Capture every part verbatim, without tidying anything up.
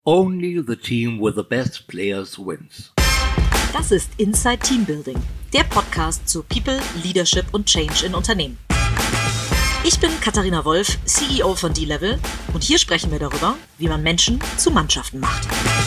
Only the team with the best players wins. Das ist Inside Teambuilding, der Podcast zu People, Leadership und Change in Unternehmen. Ich bin Katharina Wolf, C E O von D-Level, und hier sprechen wir darüber, wie man Menschen zu Mannschaften macht.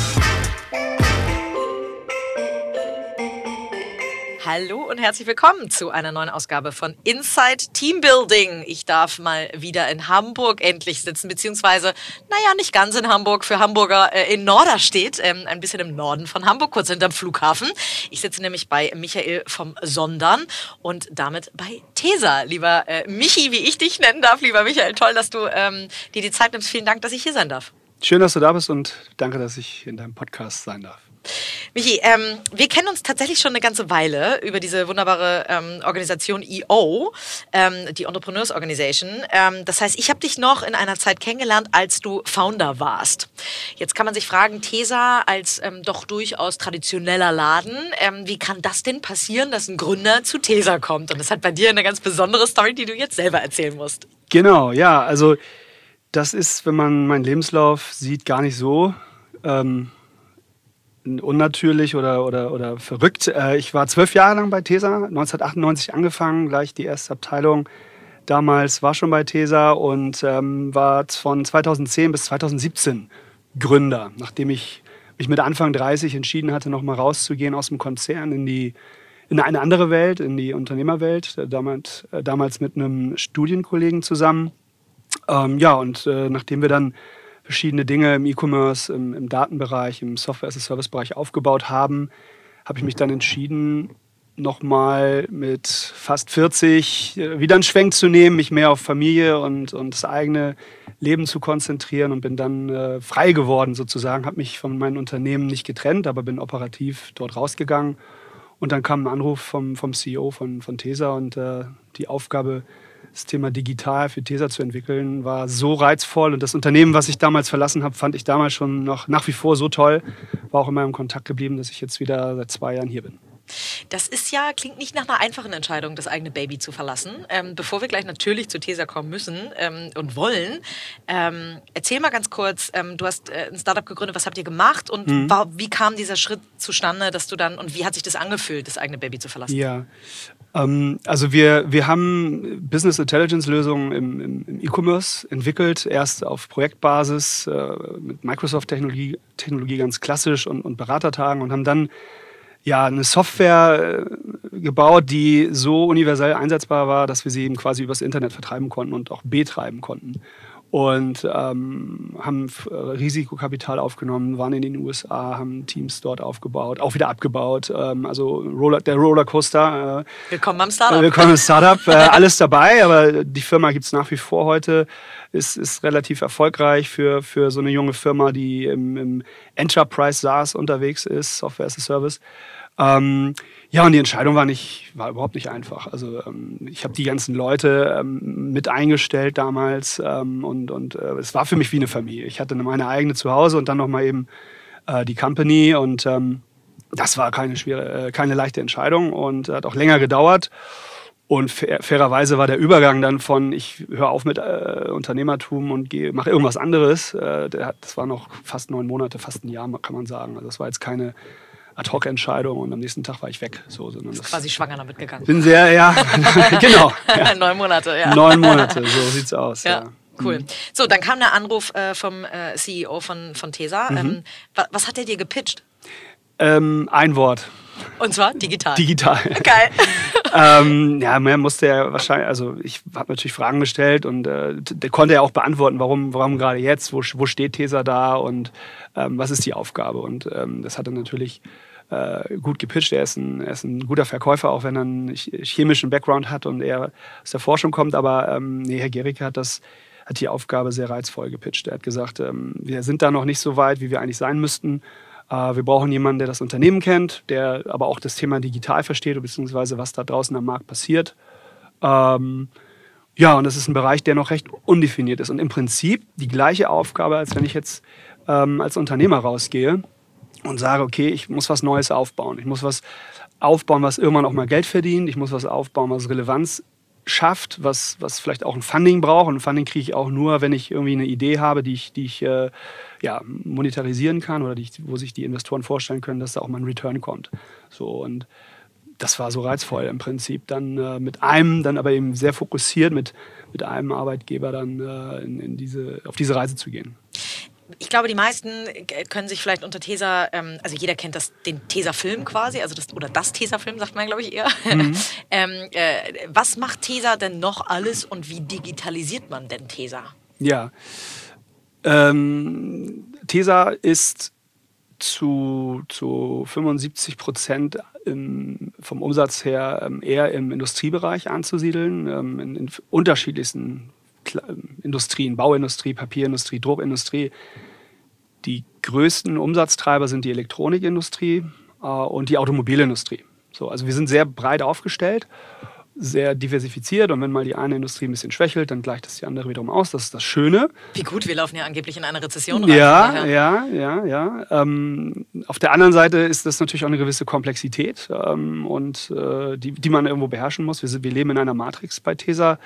Hallo und herzlich willkommen zu einer neuen Ausgabe von Inside Teambuilding. Ich darf mal wieder in Hamburg endlich sitzen, beziehungsweise, naja, nicht ganz in Hamburg, für Hamburger äh, in Norderstedt, ähm, ein bisschen im Norden von Hamburg, kurz hinterm Flughafen. Ich sitze nämlich bei Michael vom Sondern und damit bei Tesa. Lieber äh, Michi, wie ich dich nennen darf, lieber Michael, toll, dass du ähm, dir die Zeit nimmst. Vielen Dank, dass ich hier sein darf. Schön, dass du da bist und danke, dass ich in deinem Podcast sein darf. Michi, ähm, wir kennen uns tatsächlich schon eine ganze Weile über diese wunderbare ähm, Organisation E O, ähm, die Entrepreneurs Organization. Ähm, das heißt, ich habe dich noch in einer Zeit kennengelernt, als du Founder warst. Jetzt kann man sich fragen, Tesa als ähm, doch durchaus traditioneller Laden, ähm, wie kann das denn passieren, dass ein Gründer zu Tesa kommt? Und das hat bei dir eine ganz besondere Story, die du jetzt selber erzählen musst. Genau, ja, also das ist, wenn man meinen Lebenslauf sieht, gar nicht so ähm, unnatürlich oder, oder, oder verrückt. Ich war zwölf Jahre lang bei Tesa, neunzehnhundertachtundneunzig angefangen, gleich die erste Abteilung. Damals war schon bei Tesa und ähm, war von zweitausendzehn bis zweitausendsiebzehn Gründer, nachdem ich mich mit Anfang dreißig entschieden hatte, nochmal rauszugehen aus dem Konzern in, die, in eine andere Welt, in die Unternehmerwelt, damals, äh, damals mit einem Studienkollegen zusammen. Ähm, ja, und äh, nachdem wir dann verschiedene Dinge im E-Commerce, im, im Datenbereich, im Software-as-a-Service-Bereich aufgebaut haben, habe ich mich dann entschieden, nochmal mit fast vierzig wieder einen Schwenk zu nehmen, mich mehr auf Familie und, und das eigene Leben zu konzentrieren und bin dann äh, frei geworden sozusagen, habe mich von meinem Unternehmen nicht getrennt, aber bin operativ dort rausgegangen. Und dann kam ein Anruf vom, vom C E O von, von Tesa und äh, die Aufgabe, das Thema digital für Tesa zu entwickeln, war so reizvoll. Und das Unternehmen, was ich damals verlassen habe, fand ich damals schon noch nach wie vor so toll. War auch immer im Kontakt geblieben, dass ich jetzt wieder seit zwei Jahren hier bin. Das ist ja, klingt nicht nach einer einfachen Entscheidung, das eigene Baby zu verlassen. Ähm, bevor wir gleich natürlich zu Tesa kommen müssen ähm, und wollen, ähm, erzähl mal ganz kurz, ähm, du hast äh, ein Startup gegründet, was habt ihr gemacht und mhm. war, wie kam dieser Schritt zustande, dass du dann, und wie hat sich das angefühlt, das eigene Baby zu verlassen? Ja, ähm, also wir, wir haben Business Intelligence Lösungen im, im, im E-Commerce entwickelt, erst auf Projektbasis äh, mit Microsoft-Technologie Technologie ganz klassisch und, und Beratertagen und haben dann ja, eine Software gebaut, die so universell einsetzbar war, dass wir sie eben quasi übers Internet vertreiben konnten und auch betreiben konnten. Und ähm, haben Risikokapital aufgenommen, waren in den U S A, haben Teams dort aufgebaut, auch wieder abgebaut. Ähm, also Roller, der Rollercoaster. Äh, willkommen am Startup. Äh, willkommen am Startup. Äh, alles dabei, aber die Firma gibt es nach wie vor heute. Ist, ist relativ erfolgreich für, für so eine junge Firma, die im, im Enterprise SaaS unterwegs ist, Software as a Service. Ähm, ja, und die Entscheidung war, nicht, war überhaupt nicht einfach. Also ähm, ich habe die ganzen Leute ähm, mit eingestellt damals ähm, und, und äh, es war für mich wie eine Familie. Ich hatte meine eigene zu Hause und dann nochmal eben äh, die Company und ähm, das war keine, schwere, äh, keine leichte Entscheidung und hat auch länger gedauert. Und fair, fairerweise war der Übergang dann von, ich höre auf mit äh, Unternehmertum und mache irgendwas anderes. Äh, der hat, das war noch fast neun Monate, fast ein Jahr, kann man sagen. Also das war jetzt keine Ad-Hoc-Entscheidung und am nächsten Tag war ich weg. So, sondern das ist quasi schwanger damit gegangen. Bin sehr, ja, genau. Ja. Neun Monate, ja. Neun Monate, so sieht's aus. Ja. Ja. Cool. So, dann kam der Anruf äh, vom äh, C E O von, von Tesa. Mhm. Ähm, wa- was hat er dir gepitcht? Ähm, ein Wort. Und zwar digital. Digital. Geil. ähm, ja, mehr musste er wahrscheinlich, also ich habe natürlich Fragen gestellt und äh, der konnte ja auch beantworten, warum, warum gerade jetzt, wo, wo steht Tesa da und ähm, was ist die Aufgabe. Und ähm, das hat er natürlich äh, gut gepitcht. Er ist, ein, er ist ein guter Verkäufer, auch wenn er einen chemischen Background hat und er aus der Forschung kommt. Aber ähm, nee, Herr Gericke hat das hat die Aufgabe sehr reizvoll gepitcht. Er hat gesagt, ähm, wir sind da noch nicht so weit, wie wir eigentlich sein müssten. Wir brauchen jemanden, der das Unternehmen kennt, der aber auch das Thema digital versteht, beziehungsweise was da draußen am Markt passiert. Ähm, ja, und das ist ein Bereich, der noch recht undefiniert ist. Und im Prinzip die gleiche Aufgabe, als wenn ich jetzt ähm, als Unternehmer rausgehe und sage, okay, ich muss was Neues aufbauen. Ich muss was aufbauen, was irgendwann auch mal Geld verdient. Ich muss was aufbauen, was Relevanz schafft, was, was vielleicht auch ein Funding braucht. Und ein Funding kriege ich auch nur, wenn ich irgendwie eine Idee habe, die ich, die ich äh, ja, monetarisieren kann oder die ich, wo sich die Investoren vorstellen können, dass da auch mal ein Return kommt. So, und das war so reizvoll im Prinzip, dann äh, mit einem, dann aber eben sehr fokussiert mit, mit einem Arbeitgeber dann äh, in, in diese, auf diese Reise zu gehen. Ich glaube, die meisten können sich vielleicht unter Tesa, ähm, also jeder kennt das, den Tesa-Film quasi, also das, oder das Tesa-Film, sagt man, glaube ich, eher. Mhm. ähm, äh, was macht Tesa denn noch alles und wie digitalisiert man denn Tesa? Ja, ähm, Tesa ist zu, zu fünfundsiebzig Prozent im, vom Umsatz her ähm, eher im Industriebereich anzusiedeln, ähm, in, in unterschiedlichsten Industrien, Bauindustrie, Papierindustrie, Druckindustrie. Die größten Umsatztreiber sind die Elektronikindustrie äh, und die Automobilindustrie. So, also wir sind sehr breit aufgestellt, sehr diversifiziert und wenn mal die eine Industrie ein bisschen schwächelt, dann gleicht das die andere wiederum aus. Das ist das Schöne. Wie gut, wir laufen ja angeblich in eine Rezession rein. Ja, ja, ja, ja. Ähm, auf der anderen Seite ist das natürlich auch eine gewisse Komplexität ähm, und äh, die, die man irgendwo beherrschen muss. Wir, sind, wir leben in einer Matrix bei Tesa,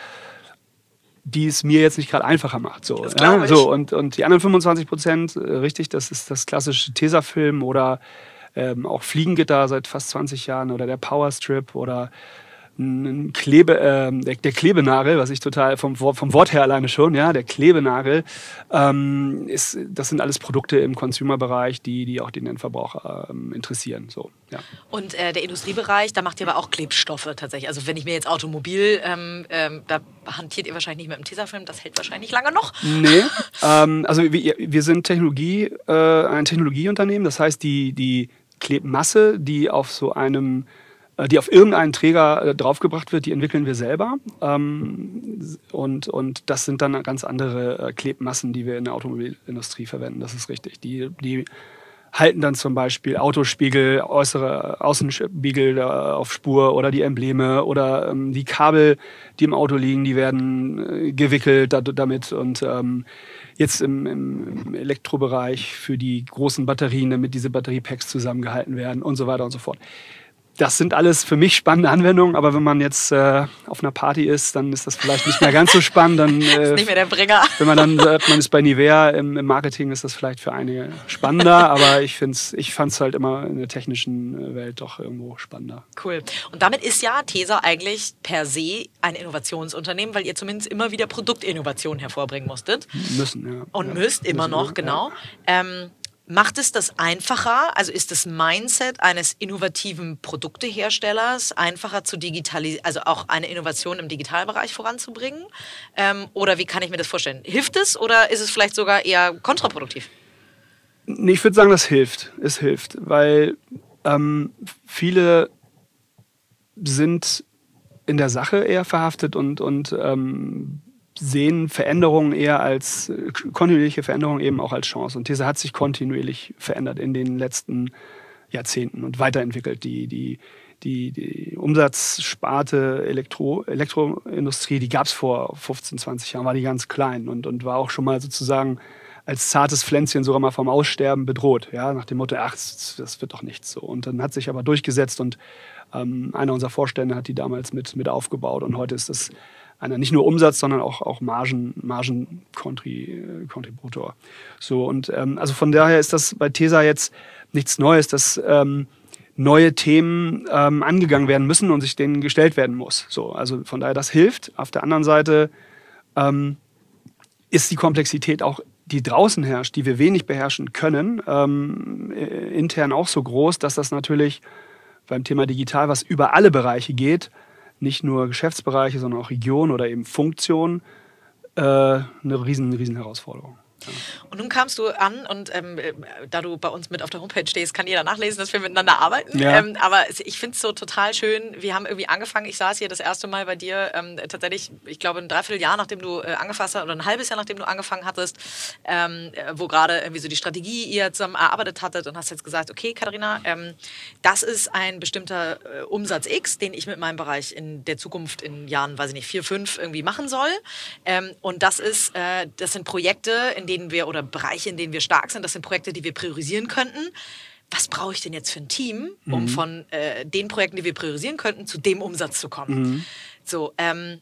die es mir jetzt nicht gerade einfacher macht. So, das glaube ich. Ja, so, und, und die anderen fünfundzwanzig Prozent, äh, richtig, das ist das klassische Tesa-Film oder ähm, auch Fliegengitter seit fast zwanzig Jahren oder der Powerstrip oder ein Klebe, äh, der, der Klebenagel, was ich total vom, vom Wort her alleine schon, ja, der Klebenagel, ähm, ist, das sind alles Produkte im Consumer-Bereich, die, die auch den Endverbraucher ähm, interessieren. So, ja. Und äh, der Industriebereich, da macht ihr aber auch Klebstoffe tatsächlich. Also wenn ich mir jetzt Automobil, ähm, ähm, da hantiert ihr wahrscheinlich nicht mit dem Tesafilm, das hält wahrscheinlich lange noch. Nee, ähm, also wir, wir sind Technologie, äh, ein Technologieunternehmen, das heißt die, die Klebmasse, die auf so einem die auf irgendeinen Träger äh, draufgebracht wird, die entwickeln wir selber. Ähm, und, und das sind dann ganz andere äh, Klebmassen, die wir in der Automobilindustrie verwenden. Das ist richtig. Die, die halten dann zum Beispiel Autospiegel, äußere Außenspiegel äh, auf Spur oder die Embleme oder ähm, die Kabel, die im Auto liegen, die werden äh, gewickelt da, damit. Und ähm, jetzt im, im Elektrobereich für die großen Batterien, damit diese Batteriepacks zusammengehalten werden und so weiter und so fort. Das sind alles für mich spannende Anwendungen, aber wenn man jetzt äh, auf einer Party ist, dann ist das vielleicht nicht mehr ganz so spannend. Dann, äh, ist nicht mehr der Bringer. Wenn man dann sagt, man ist bei Nivea im, im Marketing, ist das vielleicht für einige spannender, aber ich, find's, ich fand es halt immer in der technischen Welt doch irgendwo spannender. Cool. Und damit ist ja Tesa eigentlich per se ein Innovationsunternehmen, weil ihr zumindest immer wieder Produktinnovationen hervorbringen musstet. Müssen, ja. Und ja. müsst immer müssen, noch, ja. genau. Ähm, Macht es das einfacher, also ist das Mindset eines innovativen Produkteherstellers einfacher zu digitalisieren, also auch eine Innovation im Digitalbereich voranzubringen? Ähm, oder wie kann ich mir das vorstellen? Hilft es oder ist es vielleicht sogar eher kontraproduktiv? Nee, ich würde sagen, das hilft. Es hilft, weil ähm, viele sind in der Sache eher verhaftet und, und ähm, sehen Veränderungen eher als, kontinuierliche Veränderungen eben auch als Chance. Und Tesa hat sich kontinuierlich verändert in den letzten Jahrzehnten und weiterentwickelt. Die, die, die, die Umsatzsparte Elektro, Elektroindustrie, die gab es vor fünfzehn, zwanzig Jahren, war die ganz klein und, und war auch schon mal sozusagen als zartes Pflänzchen sogar mal vom Aussterben bedroht. Ja, nach dem Motto, ach, das wird doch nichts. So. Und dann hat sich aber durchgesetzt und ähm, einer unserer Vorstände hat die damals mit, mit aufgebaut und heute ist das einer nicht nur Umsatz, sondern auch, auch Margen, Margen-Kontributor. So, und ähm, also von daher ist das bei Tesa jetzt nichts Neues, dass ähm, neue Themen ähm, angegangen werden müssen und sich denen gestellt werden muss. So, also von daher, das hilft. Auf der anderen Seite ähm, ist die Komplexität auch, die draußen herrscht, die wir wenig beherrschen können, ähm, intern auch so groß, dass das natürlich beim Thema digital, was über alle Bereiche geht, nicht nur Geschäftsbereiche, sondern auch Regionen oder eben Funktionen, äh, eine riesen, riesen Herausforderung. Ja. Und nun kamst du an und ähm, da du bei uns mit auf der Homepage stehst, kann jeder nachlesen, dass wir miteinander arbeiten. Ja. Ähm, aber ich finde es so total schön. Wir haben irgendwie angefangen, ich saß hier das erste Mal bei dir, ähm, tatsächlich, ich glaube ein Dreivierteljahr, nachdem du äh, angefangen hast, oder ein halbes Jahr, nachdem du angefangen hattest, ähm, wo gerade irgendwie so die Strategie ihr zusammen erarbeitet hattet und hast jetzt gesagt, okay, Katharina, ähm, das ist ein bestimmter äh, Umsatz X, den ich mit meinem Bereich in der Zukunft in Jahren, weiß ich nicht, vier, fünf irgendwie machen soll. Ähm, und das ist, äh, das sind Projekte, in denen wir, oder Bereiche, in denen wir stark sind, das sind Projekte, die wir priorisieren könnten. Was brauche ich denn jetzt für ein Team, um mhm. von äh, den Projekten, die wir priorisieren könnten, zu dem Umsatz zu kommen? Mhm. So, ähm,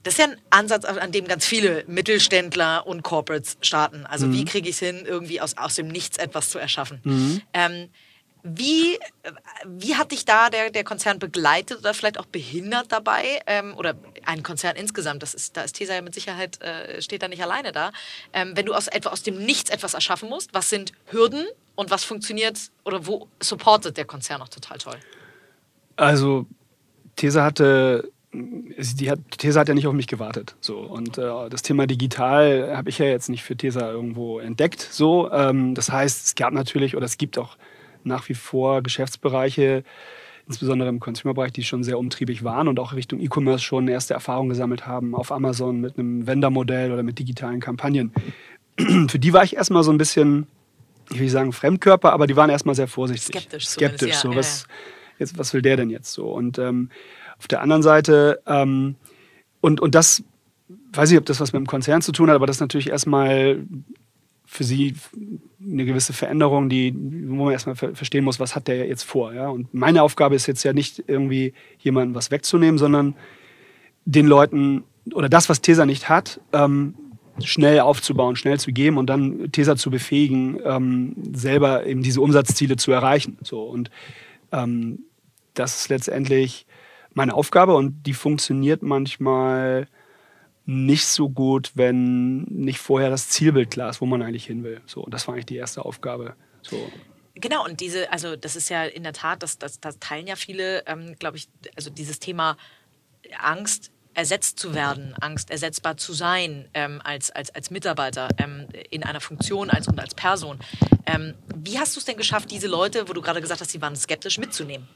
Das ist ja ein Ansatz, an dem ganz viele Mittelständler und Corporates starten. Also mhm. wie kriege ich es hin, irgendwie aus, aus dem Nichts etwas zu erschaffen? Mhm. Ähm, wie, wie hat dich da der, der Konzern begleitet oder vielleicht auch behindert dabei? Ähm, oder ein Konzern insgesamt, das ist, da ist Tesa ja mit Sicherheit, äh, steht da nicht alleine da. Ähm, wenn du aus, etwa aus dem Nichts etwas erschaffen musst, was sind Hürden und was funktioniert oder wo supportet der Konzern auch total toll? Also Tesa hatte... Die hat, Tesa hat ja nicht auf mich gewartet. So. Und äh, das Thema digital habe ich ja jetzt nicht für Tesa irgendwo entdeckt. So. Ähm, das heißt, es gab natürlich oder es gibt auch nach wie vor Geschäftsbereiche, insbesondere im Consumer-Bereich, die schon sehr umtriebig waren und auch Richtung E-Commerce schon erste Erfahrungen gesammelt haben auf Amazon mit einem Vendor-Modell oder mit digitalen Kampagnen. Für die war ich erstmal so ein bisschen, ich will nicht sagen Fremdkörper, aber die waren erstmal sehr vorsichtig. Skeptisch. Skeptisch. Ja, so, ja, was, jetzt, was will der denn jetzt so? Und ähm, auf der anderen Seite, ähm, und, und das, weiß ich, ob das was mit dem Konzern zu tun hat, aber das ist natürlich erstmal für sie eine gewisse Veränderung, die, wo man erstmal ver- verstehen muss, was hat der jetzt vor. Ja? Und meine Aufgabe ist jetzt ja nicht irgendwie jemandem was wegzunehmen, sondern den Leuten oder das, was Tesa nicht hat, ähm, schnell aufzubauen, schnell zu geben und dann Tesa zu befähigen, ähm, selber eben diese Umsatzziele zu erreichen. So. Und ähm, das ist letztendlich meine Aufgabe und die funktioniert manchmal nicht so gut, wenn nicht vorher das Zielbild klar ist, wo man eigentlich hin will. So, das war eigentlich die erste Aufgabe. So. Genau, und diese, also das ist ja in der Tat, das, das, das teilen ja viele, ähm, glaube ich, also dieses Thema Angst, ersetzt zu werden, Angst, ersetzbar zu sein ähm, als, als, als Mitarbeiter ähm, in einer Funktion als, und als Person. Ähm, wie hast du es denn geschafft, diese Leute, wo du gerade gesagt hast, sie waren skeptisch, mitzunehmen?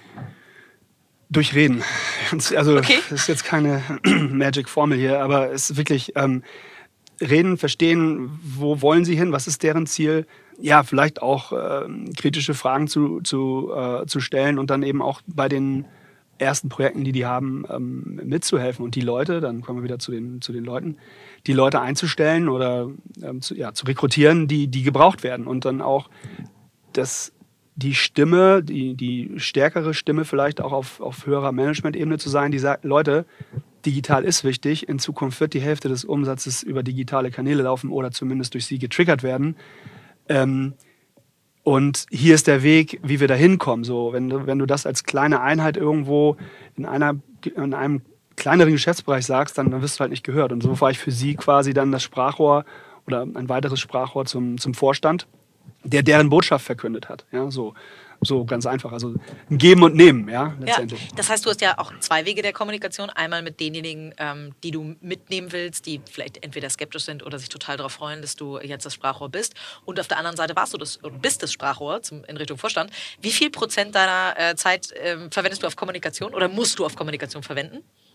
Durch Reden. Also okay. Das ist jetzt keine Magic-Formel hier, aber es ist wirklich ähm, reden, verstehen, wo wollen sie hin, was ist deren Ziel. Ja, vielleicht auch ähm, kritische Fragen zu, zu, äh, zu stellen und dann eben auch bei den ersten Projekten, die die haben, ähm, mitzuhelfen. Und die Leute, dann kommen wir wieder zu den, zu den Leuten, die Leute einzustellen oder ähm, zu, ja, zu rekrutieren, die, die gebraucht werden. Und dann auch das die Stimme, die, die stärkere Stimme vielleicht auch auf, auf höherer Management-Ebene zu sein, die sagt, Leute, digital ist wichtig, in Zukunft wird die Hälfte des Umsatzes über digitale Kanäle laufen oder zumindest durch sie getriggert werden. Ähm, und hier ist der Weg, wie wir da hinkommen. So, wenn du, wenn du das als kleine Einheit irgendwo in, einer, in einem kleineren Geschäftsbereich sagst, dann, dann wirst du halt nicht gehört. Und so war ich für sie quasi dann das Sprachrohr oder ein weiteres Sprachrohr zum, zum Vorstand, der deren Botschaft verkündet hat. Ja, so, so ganz einfach. Also ein Geben und Nehmen, ja, letztendlich. Ja, das heißt, du hast ja auch zwei Wege der Kommunikation. Einmal mit denjenigen, ähm, die du mitnehmen willst, die vielleicht entweder skeptisch sind oder sich total darauf freuen, dass du jetzt das Sprachrohr bist. Und auf der anderen Seite warst du das, bist das Sprachrohr zum, in Richtung Vorstand. Wie viel Prozent deiner äh, Zeit äh, verwendest du auf Kommunikation oder musst du auf Kommunikation verwenden?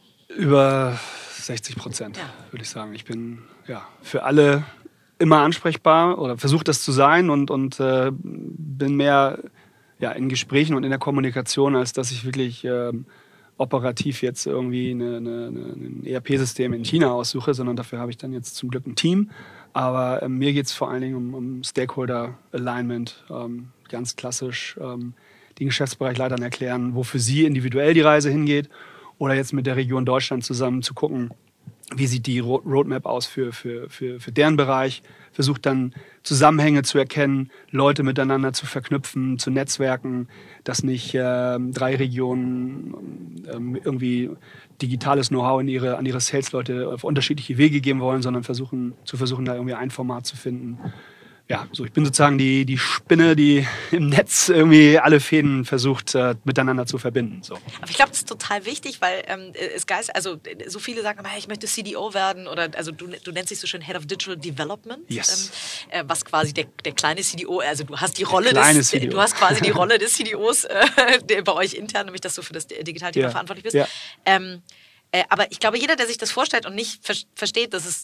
Über sechzig Prozent, ja. Würde ich sagen. Ich bin ja für alle immer ansprechbar oder versuche das zu sein und, und äh, bin mehr ja, in Gesprächen und in der Kommunikation, als dass ich wirklich äh, operativ jetzt irgendwie eine, eine, ein E R P-System in China aussuche, sondern dafür habe ich dann jetzt zum Glück ein Team. Aber äh, mir geht es vor allen Dingen um, um Stakeholder-Alignment, ähm, ganz klassisch ähm, den Geschäftsbereichleitern erklären, wo für sie individuell die Reise hingeht oder jetzt mit der Region Deutschland zusammen zu gucken, wie sieht die Roadmap aus für, für, für, für deren Bereich, versucht dann Zusammenhänge zu erkennen, Leute miteinander zu verknüpfen, zu netzwerken, dass nicht äh, drei Regionen äh, irgendwie digitales Know-how in ihre, an ihre Sales-Leute auf unterschiedliche Wege geben wollen, sondern versuchen, zu versuchen, da irgendwie ein Format zu finden. Ja, so ich bin sozusagen die, die Spinne, die im Netz irgendwie alle Fäden versucht, äh, miteinander zu verbinden. So. Aber ich glaube, das ist total wichtig, weil ähm, es geist, also so viele sagen, hey, ich möchte C D O werden oder also du, du nennst dich so schön Head of Digital Development, yes. ähm, äh, was quasi der, der kleine C D O, also du hast die Rolle des, C D O. Du hast quasi die Rolle des C D Os äh, bei euch intern, nämlich dass du für das Digitalthema ja. verantwortlich bist. Ja. Ähm, äh, aber ich glaube, jeder, der sich das vorstellt und nicht ver- versteht, dass es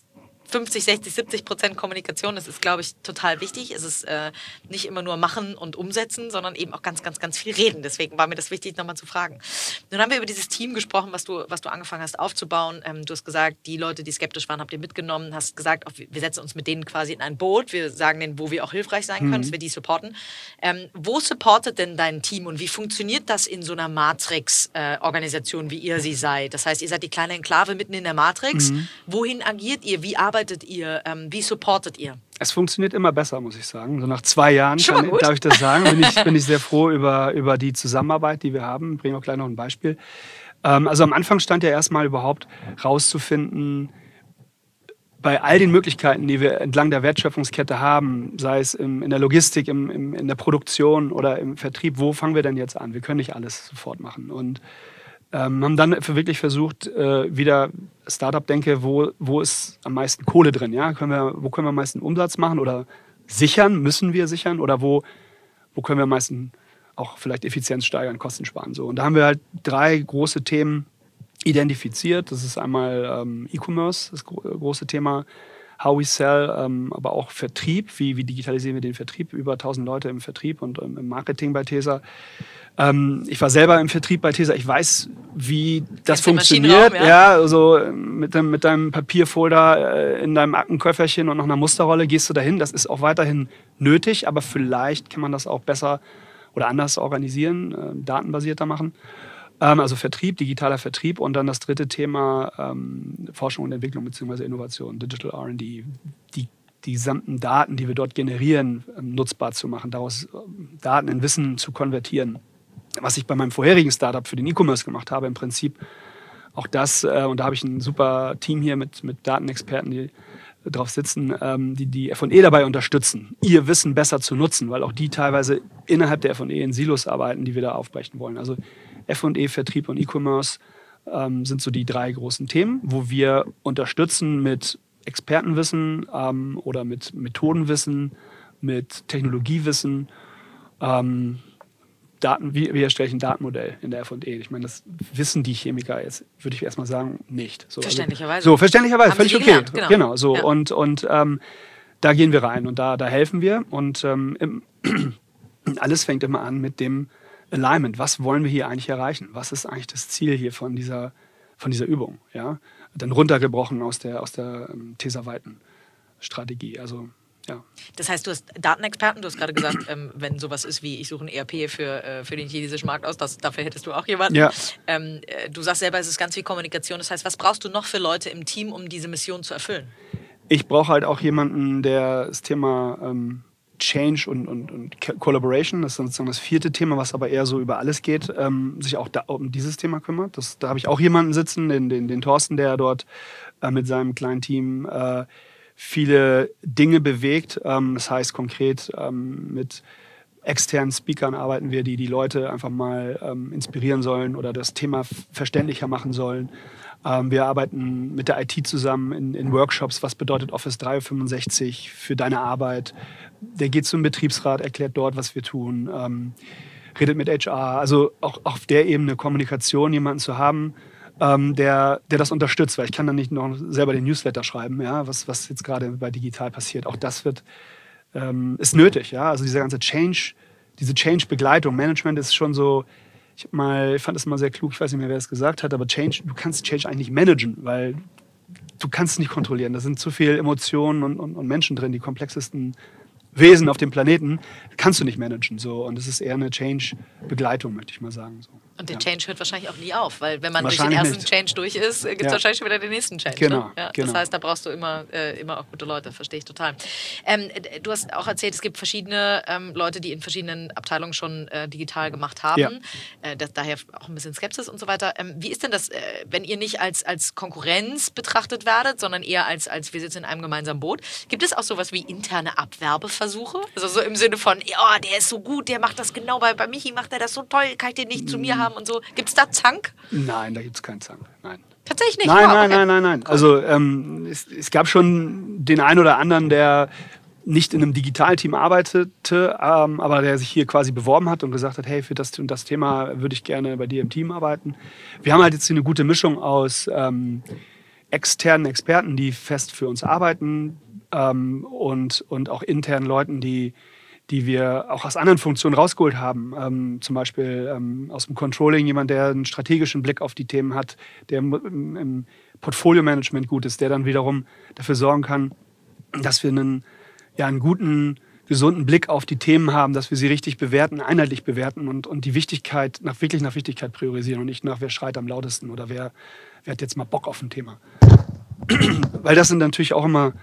fünfzig, sechzig, siebzig Prozent Kommunikation. Das ist, glaube ich, total wichtig. Es ist äh, nicht immer nur machen und umsetzen, sondern eben auch ganz, ganz, ganz viel reden. Deswegen war mir das wichtig, nochmal zu fragen. Nun haben wir über dieses Team gesprochen, was du, was du angefangen hast aufzubauen. Ähm, du hast gesagt, die Leute, die skeptisch waren, habt ihr mitgenommen. Hast gesagt, auch, wir setzen uns mit denen quasi in ein Boot. Wir sagen denen, wo wir auch hilfreich sein können, mhm. dass wir die supporten. Ähm, wo supportet denn dein Team und wie funktioniert das in so einer Matrix-Organisation, äh, wie ihr sie seid? Das heißt, ihr seid die kleine Enklave mitten in der Matrix. Mhm. Wohin agiert ihr? Wie arbeitet ihr? Ähm, wie supportet ihr? Es funktioniert immer besser, muss ich sagen. So nach zwei Jahren kann, darf ich das sagen. Bin ich, bin ich sehr froh über, über die Zusammenarbeit, die wir haben. Ich bringe auch gleich noch ein Beispiel. Ähm, also am Anfang stand ja erstmal überhaupt rauszufinden, bei all den Möglichkeiten, die wir entlang der Wertschöpfungskette haben, sei es im, in der Logistik, im, im, in der Produktion oder im Vertrieb, wo fangen wir denn jetzt an? Wir können nicht alles sofort machen. Und Ähm, haben dann wirklich versucht, äh, wieder Startup-Denke, wo, wo ist am meisten Kohle drin? Ja? Können wir, wo können wir am meisten Umsatz machen oder sichern? Müssen wir sichern? Oder wo, wo können wir am meisten auch vielleicht Effizienz steigern, Kosten sparen? So. Und da haben wir halt drei große Themen identifiziert. Das ist einmal ähm, E-Commerce, das gro- große Thema, How we sell, ähm, aber auch Vertrieb. Wie, wie digitalisieren wir den Vertrieb? Über tausend Leute im Vertrieb und ähm, im Marketing bei Tesa. Ähm, ich war selber im Vertrieb bei Tesa. Ich weiß, wie das funktioniert. Ja, ja also mit, dem, mit deinem Papierfolder äh, in deinem Aktenköfferchen und noch einer Musterrolle gehst du dahin. Das ist auch weiterhin nötig, aber vielleicht kann man das auch besser oder anders organisieren, äh, datenbasierter machen. Ähm, also Vertrieb, digitaler Vertrieb und dann das dritte Thema ähm, Forschung und Entwicklung bzw. Innovation, Digital R and D. Die die gesamten Daten, die wir dort generieren, ähm, nutzbar zu machen, daraus ähm, Daten in Wissen zu konvertieren. Was ich bei meinem vorherigen Startup für den E-Commerce gemacht habe, im Prinzip auch das, äh, und da habe ich ein super Team hier mit, mit Datenexperten, die drauf sitzen, ähm, die die F und E dabei unterstützen, ihr Wissen besser zu nutzen, weil auch die teilweise innerhalb der F und E in Silos arbeiten, die wir da aufbrechen wollen. Also F und E, Vertrieb und E-Commerce ähm, sind so die drei großen Themen, wo wir unterstützen mit Expertenwissen ähm, oder mit Methodenwissen, mit Technologiewissen, ähm, Daten, wie, wie erstelle ich ein Datenmodell in der F und E? Ich meine, das wissen die Chemiker jetzt, würde ich erstmal sagen, nicht. So, verständlicherweise. Also, so, verständlicherweise, Haben völlig okay. Gelernt, genau. genau so. Ja. Und, und ähm, da gehen wir rein und da, da helfen wir. Und ähm, im, alles fängt immer an mit dem Alignment. Was wollen wir hier eigentlich erreichen? Was ist eigentlich das Ziel hier von dieser, von dieser Übung? Ja? Dann runtergebrochen aus der, aus der ähm, Tesa-weiten Strategie. Also ja. Das heißt, du hast Datenexperten, du hast gerade gesagt, ähm, wenn sowas ist wie, ich suche ein E R P für, äh, für den chinesischen Markt aus, das, dafür hättest du auch jemanden. Ja. Ähm, äh, du sagst selber, es ist ganz viel Kommunikation. Das heißt, was brauchst du noch für Leute im Team, um diese Mission zu erfüllen? Ich brauche halt auch jemanden, der das Thema ähm, Change und, und, und Collaboration, das ist sozusagen das vierte Thema, was aber eher so über alles geht, ähm, sich auch da, um dieses Thema kümmert. Das, da habe ich auch jemanden sitzen, den, den, den Thorsten, der dort äh, mit seinem kleinen Team äh, viele Dinge bewegt. Ähm, das heißt konkret, ähm, mit externen Speakern arbeiten wir, die die Leute einfach mal ähm, inspirieren sollen oder das Thema verständlicher machen sollen. Ähm, wir arbeiten mit der I T zusammen in, in Workshops. Was bedeutet Office dreihundertfünfundsechzig für deine Arbeit? Der geht zum Betriebsrat, erklärt dort, was wir tun, ähm, redet mit H R. Also auch, auch auf der Ebene Kommunikation, jemanden zu haben, ähm, der, der das unterstützt. Weil ich kann dann nicht noch selber den Newsletter schreiben, ja, was, was jetzt gerade bei digital passiert. Auch das wird, ähm, ist nötig. Ja? Also diese ganze Change, diese Change-Begleitung. Management ist schon so, ich, hab mal, ich fand das mal sehr klug, ich weiß nicht mehr, wer es gesagt hat, aber Change, du kannst Change eigentlich nicht managen, weil du kannst es nicht kontrollieren. Da sind zu viele Emotionen und, und, und Menschen drin, die komplexesten Wesen auf dem Planeten, kannst du nicht managen. So. Und es ist eher eine Change-Begleitung, möchte ich mal sagen. So. Und der ja. Change hört wahrscheinlich auch nie auf, weil wenn man durch den ersten nicht. Change durch ist, gibt es ja. wahrscheinlich schon wieder den nächsten Change. Genau, ne? ja, genau. Das heißt, da brauchst du immer, äh, immer auch gute Leute, verstehe ich total. Ähm, du hast auch erzählt, es gibt verschiedene ähm, Leute, die in verschiedenen Abteilungen schon äh, digital gemacht haben. Ja. Äh, das, daher auch ein bisschen Skepsis und so weiter. Ähm, wie ist denn das, äh, wenn ihr nicht als, als Konkurrenz betrachtet werdet, sondern eher als, als wir sitzen in einem gemeinsamen Boot? Gibt es auch sowas wie interne Abwerbeversuche? Also so im Sinne von, oh, der ist so gut, der macht das genau, bei, bei Michi macht er das so toll, kann ich den nicht mm. zu mir haben und so. Gibt es da Zank? Nein, da gibt es keinen Zank. Nein. Tatsächlich nicht? Nein, wow, nein, okay. nein, nein, nein. Also ähm, es, es gab schon den einen oder anderen, der nicht in einem Digitalteam arbeitete, ähm, aber der sich hier quasi beworben hat und gesagt hat, hey, für das und das Thema würde ich gerne bei dir im Team arbeiten. Wir haben halt jetzt hier eine gute Mischung aus ähm, externen Experten, die fest für uns arbeiten ähm, und, und auch internen Leuten, die, die wir auch aus anderen Funktionen rausgeholt haben. Ähm, zum Beispiel ähm, aus dem Controlling jemand, der einen strategischen Blick auf die Themen hat, der im, im Portfolio-Management gut ist, der dann wiederum dafür sorgen kann, dass wir einen, ja, einen guten, gesunden Blick auf die Themen haben, dass wir sie richtig bewerten, einheitlich bewerten und, und die Wichtigkeit, nach, wirklich nach Wichtigkeit priorisieren und nicht nach, wer schreit am lautesten oder wer, wer hat jetzt mal Bock auf ein Thema. Weil das sind natürlich auch immer,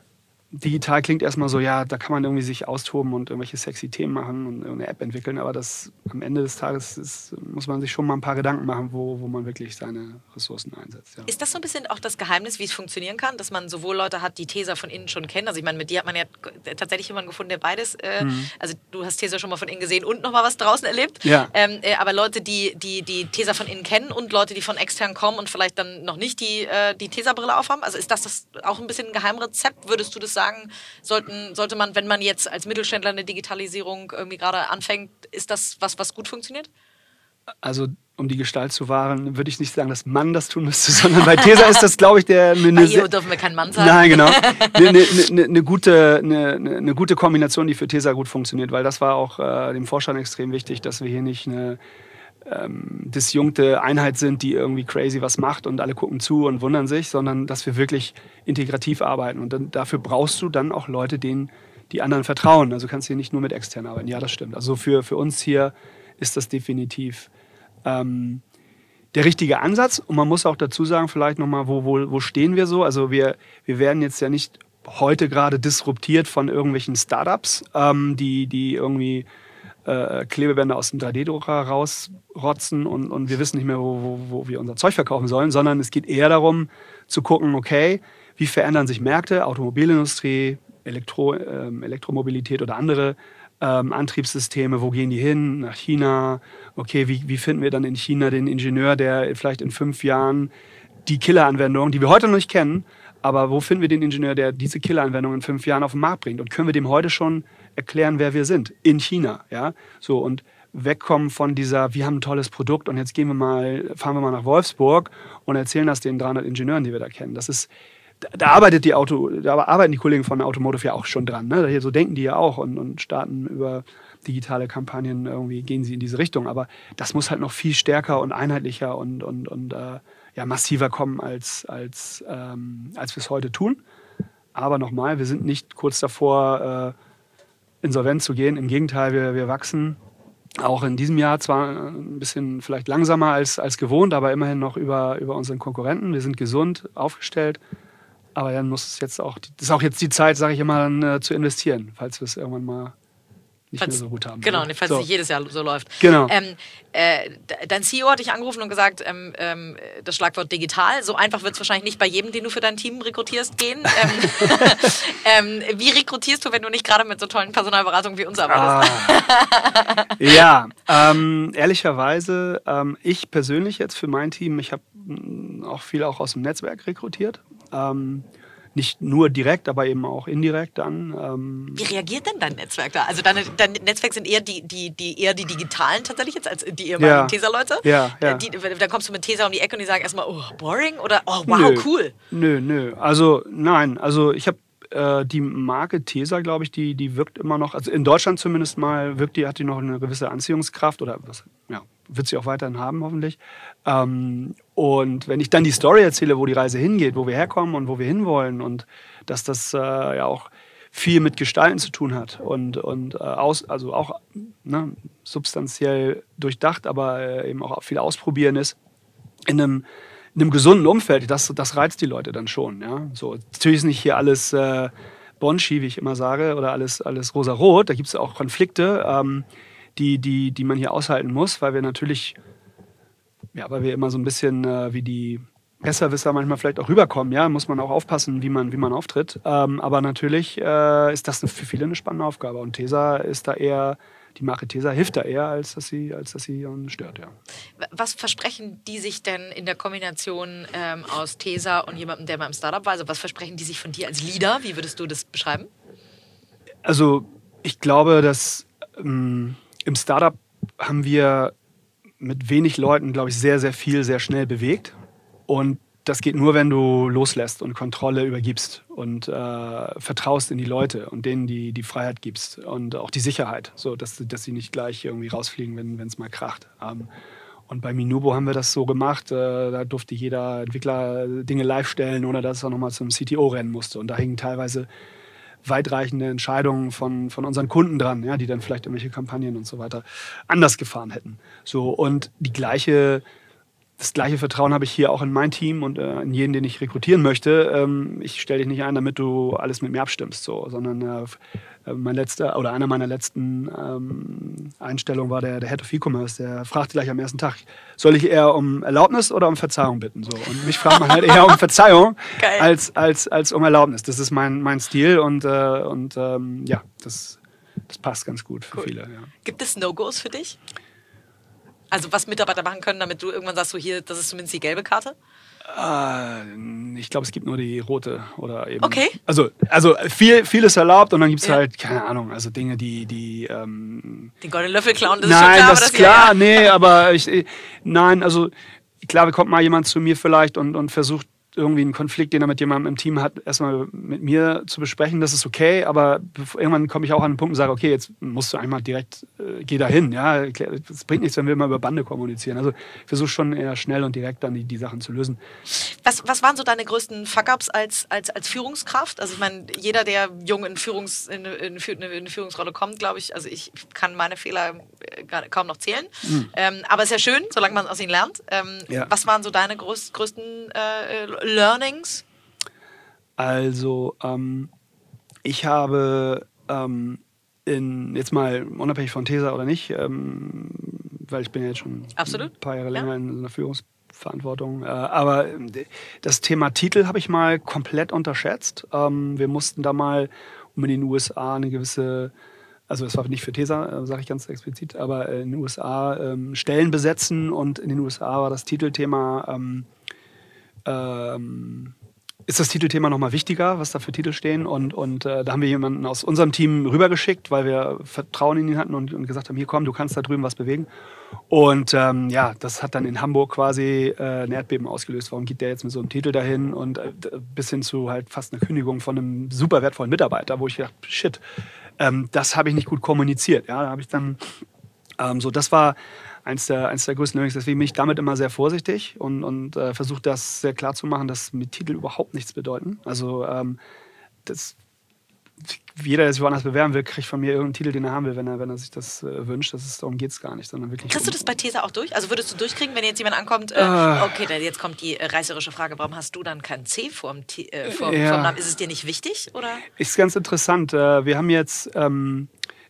digital klingt erstmal so, ja, da kann man irgendwie sich austoben und irgendwelche sexy Themen machen und eine App entwickeln, aber das am Ende des Tages ist, muss man sich schon mal ein paar Gedanken machen, wo, wo man wirklich seine Ressourcen einsetzt. Ja. Ist das so ein bisschen auch das Geheimnis, wie es funktionieren kann, dass man sowohl Leute hat, die Tesa von innen schon kennen, also ich meine, mit dir hat man ja tatsächlich jemanden gefunden, der beides, äh, mhm. also du hast Tesa schon mal von innen gesehen und noch mal was draußen erlebt, ja. ähm, äh, aber Leute, die, die die Tesa von innen kennen und Leute, die von extern kommen und vielleicht dann noch nicht die, äh, die Tesa-Brille aufhaben, also ist das, das auch ein bisschen ein Geheimrezept, würdest du das sagen, soll Sollte man, wenn man jetzt als Mittelständler eine Digitalisierung irgendwie gerade anfängt, ist das was, was gut funktioniert? Also, um die Gestalt zu wahren, würde ich nicht sagen, dass man das tun müsste, sondern bei Tesa ist das, glaube ich, der... Eine, bei ihr dürfen wir kein Mann sein. Nein, genau. Eine, eine, eine, eine, gute, eine, eine gute Kombination, die für Tesa gut funktioniert, weil das war auch äh, dem Vorstand extrem wichtig, dass wir hier nicht eine ähm, disjunkte Einheit sind, die irgendwie crazy was macht und alle gucken zu und wundern sich, sondern dass wir wirklich integrativ arbeiten. Und dann, dafür brauchst du dann auch Leute, denen die anderen vertrauen. Also kannst du hier nicht nur mit extern arbeiten. Ja, das stimmt. Also für, für uns hier ist das definitiv ähm, der richtige Ansatz. Und man muss auch dazu sagen, vielleicht nochmal, wo, wo, wo stehen wir so? Also wir, wir werden jetzt ja nicht heute gerade disruptiert von irgendwelchen Startups, ähm, die, die irgendwie äh, Klebebänder aus dem drei D-Drucker rausrotzen und, und wir wissen nicht mehr, wo, wo, wo wir unser Zeug verkaufen sollen, sondern es geht eher darum zu gucken, okay, wie verändern sich Märkte, Automobilindustrie, Elektro, ähm, Elektromobilität oder andere ähm, Antriebssysteme, wo gehen die hin? Nach China. Okay, wie, wie finden wir dann in China den Ingenieur, der vielleicht in fünf Jahren die Killeranwendung, die wir heute noch nicht kennen, aber wo finden wir den Ingenieur, der diese Killeranwendung in fünf Jahren auf den Markt bringt? Und können wir dem heute schon erklären, wer wir sind? In China, ja? So, und wegkommen von dieser, wir haben ein tolles Produkt und jetzt gehen wir mal, fahren wir mal nach Wolfsburg und erzählen das den dreihundert Ingenieuren, die wir da kennen. Das ist, da, da arbeitet die Auto, da arbeiten die Kollegen von Automotive ja auch schon dran, ne? So denken die ja auch und, und starten über digitale Kampagnen, irgendwie gehen sie in diese Richtung. Aber das muss halt noch viel stärker und einheitlicher und, und, und äh, ja, massiver kommen, als, als, ähm, als wir es heute tun. Aber nochmal, wir sind nicht kurz davor, äh, insolvent zu gehen. Im Gegenteil, wir, wir wachsen auch in diesem Jahr zwar ein bisschen vielleicht langsamer als, als gewohnt, aber immerhin noch über, über unseren Konkurrenten. Wir sind gesund aufgestellt. Aber dann muss es jetzt auch, das ist auch jetzt die Zeit, sage ich immer, dann, äh, zu investieren, falls wir es irgendwann mal nicht falls, mehr so gut haben. Genau, ne? falls so. es nicht jedes Jahr so läuft. Genau. Ähm, äh, dein C E O hat dich angerufen und gesagt, ähm, ähm, das Schlagwort digital, so einfach wird es wahrscheinlich nicht bei jedem, den du für dein Team rekrutierst, gehen. Ähm, ähm, wie rekrutierst du, wenn du nicht gerade mit so tollen Personalberatungen wie uns arbeitest? Ah. Ja, ähm, ehrlicherweise, ähm, ich persönlich jetzt für mein Team, ich habe auch viel auch aus dem Netzwerk rekrutiert. Ähm, Nicht nur direkt, aber eben auch indirekt dann. Ähm Wie reagiert denn dein Netzwerk da? Also deine, dein Netzwerk sind eher die, die, die, eher die Digitalen tatsächlich jetzt, als die ehemaligen ja. Tesa-Leute? Ja, ja. Die, dann kommst du mit Tesa um die Ecke und die sagen erstmal, oh, boring? Oder, oh, wow, nö. cool. Nö, nö. Also nein, also ich habe äh, die Marke Tesa, glaube ich, die, die wirkt immer noch, also in Deutschland zumindest mal, wirkt die, hat die noch eine gewisse Anziehungskraft oder was, ja, wird sie auch weiterhin haben, hoffentlich. Ähm, und wenn ich dann die Story erzähle, wo die Reise hingeht, wo wir herkommen und wo wir hinwollen und dass das äh, ja auch viel mit Gestalten zu tun hat und, und äh, aus, also auch ne, substanziell durchdacht, aber äh, eben auch viel ausprobieren ist, in einem, in einem gesunden Umfeld, das, das reizt die Leute dann schon. Ja? So, natürlich ist nicht hier alles äh, Bonschi, wie ich immer sage, oder alles, alles rosa-rot, da gibt es auch Konflikte, ähm, die, die, die man hier aushalten muss, weil wir natürlich, ja, weil wir immer so ein bisschen äh, wie die Besserwisser manchmal vielleicht auch rüberkommen, ja, muss man auch aufpassen, wie man, wie man auftritt. Ähm, aber natürlich äh, ist das für viele eine spannende Aufgabe. Und Tesa ist da eher, die Marke Tesa hilft da eher, als dass sie, als dass sie uns stört, ja. Was versprechen die sich denn in der Kombination ähm, aus Tesa und jemandem, der mal im Startup war? Also was versprechen die sich von dir als Leader? Wie würdest du das beschreiben? Also ich glaube, dass ähm, im Startup haben wir mit wenig Leuten, glaube ich, sehr, sehr viel, sehr schnell bewegt. Und das geht nur, wenn du loslässt und Kontrolle übergibst und äh, vertraust in die Leute und denen die, die Freiheit gibst und auch die Sicherheit, so dass, dass sie nicht gleich irgendwie rausfliegen, wenn es mal kracht. Ähm, und bei Minubo haben wir das so gemacht, äh, da durfte jeder Entwickler Dinge live stellen, ohne dass er nochmal zum C T O rennen musste. Und da hingen teilweise weitreichende Entscheidungen von, von unseren Kunden dran, ja, die dann vielleicht irgendwelche Kampagnen und so weiter anders gefahren hätten. So, und die gleiche, das gleiche Vertrauen habe ich hier auch in mein Team und äh, in jeden, den ich rekrutieren möchte. Ähm, ich stelle dich nicht ein, damit du alles mit mir abstimmst, so, sondern äh, mein letzter oder einer meiner letzten ähm, Einstellungen war der, der Head of E-Commerce, der fragte gleich am ersten Tag, soll ich eher um Erlaubnis oder um Verzeihung bitten? So. Und mich fragt man halt eher um Verzeihung als, als, als um Erlaubnis. Das ist mein, mein Stil und, äh, und ähm, ja, das, das passt ganz gut für cool. viele. Ja. Gibt es No-Gos für dich? Also was Mitarbeiter machen können, damit du irgendwann sagst, so hier, das ist zumindest die gelbe Karte? Äh, ich glaube, es gibt nur die rote oder eben. Okay. Also, also viel, viel ist erlaubt und dann gibt es ja. halt, keine Ahnung, also Dinge, die. die ähm, Den goldenen Löffel klauen, das nein, ist schon klar. Das ist klar, ja. nee, aber ich, nein, also klar, kommt mal jemand zu mir vielleicht und, und versucht irgendwie einen Konflikt, den er mit jemandem im Team hat, erstmal mit mir zu besprechen, das ist okay, aber irgendwann komme ich auch an den Punkt und sage, okay, jetzt musst du einmal direkt, äh, geh da hin, ja, es bringt nichts, wenn wir immer über Bande kommunizieren. Also ich versuche schon eher schnell und direkt dann die, die Sachen zu lösen. Was, was waren so deine größten Fuck-Ups als, als, als Führungskraft? Also ich meine, jeder, der jung in, Führungs, in, in, in eine Führungsrolle kommt, glaube ich, also ich kann meine Fehler kaum noch zählen, mhm. ähm, aber es ist ja schön, solange man aus ihnen lernt. Ähm, ja. Was waren so deine größ, größten äh, Learnings? Also, ähm, ich habe ähm, in, jetzt mal unabhängig von Tesa oder nicht, ähm, weil ich bin ja jetzt schon Absolut. ein paar Jahre länger ja. in so einer Führungsverantwortung, äh, aber das Thema Titel habe ich mal komplett unterschätzt. Ähm, wir mussten da mal, um in den U S A eine gewisse, also das war nicht für Tesa, äh, sage ich ganz explizit, aber in den U S A ähm, Stellen besetzen und in den U S A war das Titelthema ähm, Ähm, ist das Titelthema nochmal wichtiger, was da für Titel stehen. Und, und äh, da haben wir jemanden aus unserem Team rübergeschickt, weil wir Vertrauen in ihn hatten und, und gesagt haben, hier komm, du kannst da drüben was bewegen. Und ähm, ja, das hat dann in Hamburg quasi äh, ein Erdbeben ausgelöst. Warum geht der jetzt mit so einem Titel dahin? Und äh, bis hin zu halt fast einer Kündigung von einem super wertvollen Mitarbeiter, wo ich dachte, shit, ähm, das habe ich nicht gut kommuniziert. Ja, da habe ich dann ähm, so, das war Eins der, eins der größten Learnings. Deswegen bin ich damit immer sehr vorsichtig und, und äh, versuche das sehr klar zu machen, dass mit Titel überhaupt nichts bedeuten. Also ähm, das, jeder, der sich woanders bewerben will, kriegt von mir irgendeinen Titel, den er haben will, wenn er, wenn er sich das äh, wünscht. Das ist, darum geht es gar nicht. Sondern wirklich Kriegst um, du das bei Tesa auch durch? Also würdest du durchkriegen, wenn jetzt jemand ankommt, äh, äh, okay, dann jetzt kommt die äh, reißerische Frage, warum hast du dann kein C vorm, äh, vorm, ja. vorm Namen? Ist es dir nicht wichtig? Oder? Ist ganz interessant. Äh, wir haben jetzt... Ähm,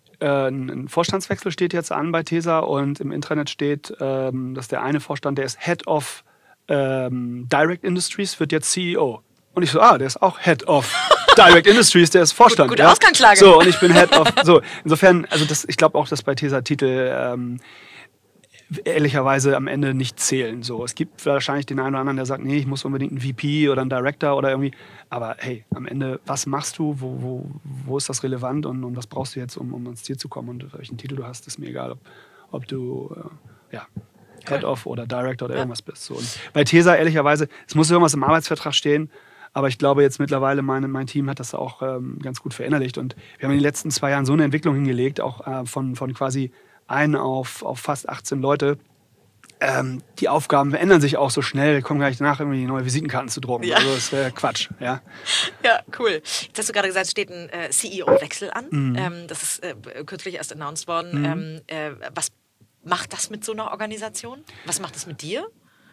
Ein Vorstandswechsel steht jetzt an bei Tesa und im Intranet steht, ähm, dass der eine Vorstand, der ist Head of ähm, Direct Industries, wird jetzt C E O. Und ich so, ah, der ist auch Head of Direct Industries, der ist Vorstand. Gute ja? Ausgangslage. So, und ich bin Head of, so, insofern, also das, ich glaube auch, dass bei Tesa Titel ähm, ehrlicherweise am Ende nicht zählen. So, es gibt wahrscheinlich den einen oder anderen, der sagt, nee, ich muss unbedingt einen V P oder einen Director oder irgendwie. Aber hey, am Ende, was machst du? Wo, wo, wo ist das relevant und, und was brauchst du jetzt, um, um ans Ziel zu kommen? Und welchen Titel du hast, ist mir egal, ob, ob du äh, ja, Head of oder Director oder irgendwas bist. So. Und bei Tesa ehrlicherweise, es muss irgendwas im Arbeitsvertrag stehen. Aber ich glaube jetzt mittlerweile, mein, mein Team hat das auch ähm, ganz gut verinnerlicht. Und wir haben in den letzten zwei Jahren so eine Entwicklung hingelegt, auch äh, von, von quasi ein auf, auf fast achtzehn Leute. Ähm, die Aufgaben verändern sich auch so schnell. Wir kommen gleich nach, irgendwie neue Visitenkarten zu drucken. Ja. Also das wäre Quatsch. Ja. Ja, cool. Jetzt hast du gerade gesagt, es steht ein äh, C E O-Wechsel an. Mhm. Ähm, das ist äh, kürzlich erst announced worden. Mhm. Ähm, äh, was macht das mit so einer Organisation? Was macht das mit dir?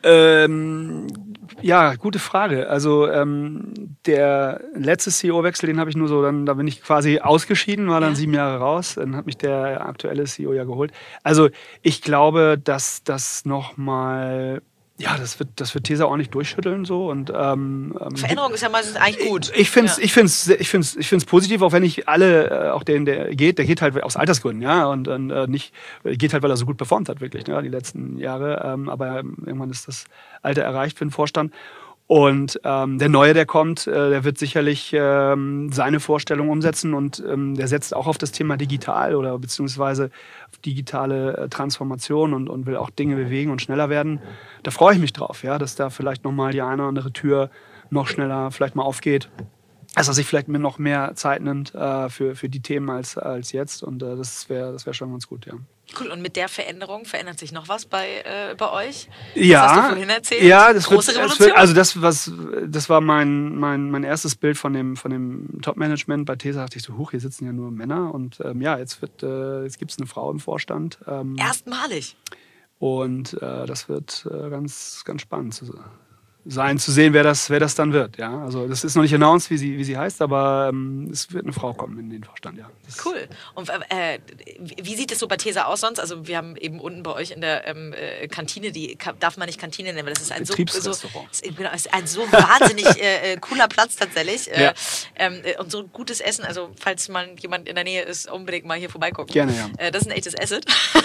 Ähm, ja, gute Frage. Also ähm, der letzte C E O-Wechsel, den habe ich nur so, dann, da bin ich quasi ausgeschieden, war dann ja. sieben Jahre raus. Dann hat mich der aktuelle C E O ja geholt. Also ich glaube, dass das nochmal, ja, das wird, das wird Tesa ordentlich durchschütteln. So. Und, ähm, Veränderung ist ja meistens eigentlich gut. Ich, ich finde es ja. ich find's, ich find's, ich find's positiv, auch wenn ich alle, äh, auch den, der geht, der geht halt aus Altersgründen, ja, und, und äh, nicht, geht halt, weil er so gut performt hat, wirklich, ja, die letzten Jahre. Ähm, aber irgendwann ist das Alter erreicht für den Vorstand. Und ähm, der Neue, der kommt, äh, der wird sicherlich ähm, seine Vorstellung umsetzen und ähm, der setzt auch auf das Thema digital oder beziehungsweise auf digitale äh, Transformation und, und will auch Dinge bewegen und schneller werden. Da freue ich mich drauf, ja, dass da vielleicht nochmal die eine oder andere Tür noch schneller vielleicht mal aufgeht. Also, dass er sich vielleicht mir noch mehr Zeit nimmt äh, für, für die Themen als, als jetzt. Und äh, das wäre das wär schon ganz gut, ja. Cool, und mit der Veränderung verändert sich noch was bei, äh, bei euch? Ja, was hast du vorhin erzählt? Ja, das Große wird, Revolution? Das wird, also das, was, das war mein, mein, mein erstes Bild von dem, von dem Top-Management. Bei Tesa dachte ich so, huch, hier sitzen ja nur Männer. Und ähm, ja, jetzt, wird, äh, jetzt gibt es eine Frau im Vorstand. Ähm, Erstmalig. Und äh, das wird äh, ganz, ganz spannend zu sein, zu sehen, wer das, wer das dann wird. Ja? Also das ist noch nicht announced, wie sie, wie sie heißt, aber ähm, es wird eine Frau kommen in den Vorstand. Ja. Das cool. Und äh, wie sieht es so bei Tesa aus sonst? Also wir haben eben unten bei euch in der ähm, Kantine, die darf man nicht Kantine nennen, weil das ist ein so, so, genau, ist ein so wahnsinnig äh, cooler Platz tatsächlich. Ja. Äh, äh, und so gutes Essen. Also falls mal jemand in der Nähe ist, unbedingt mal hier vorbeigucken. Gerne, ja. Äh, das ist ein echtes Asset.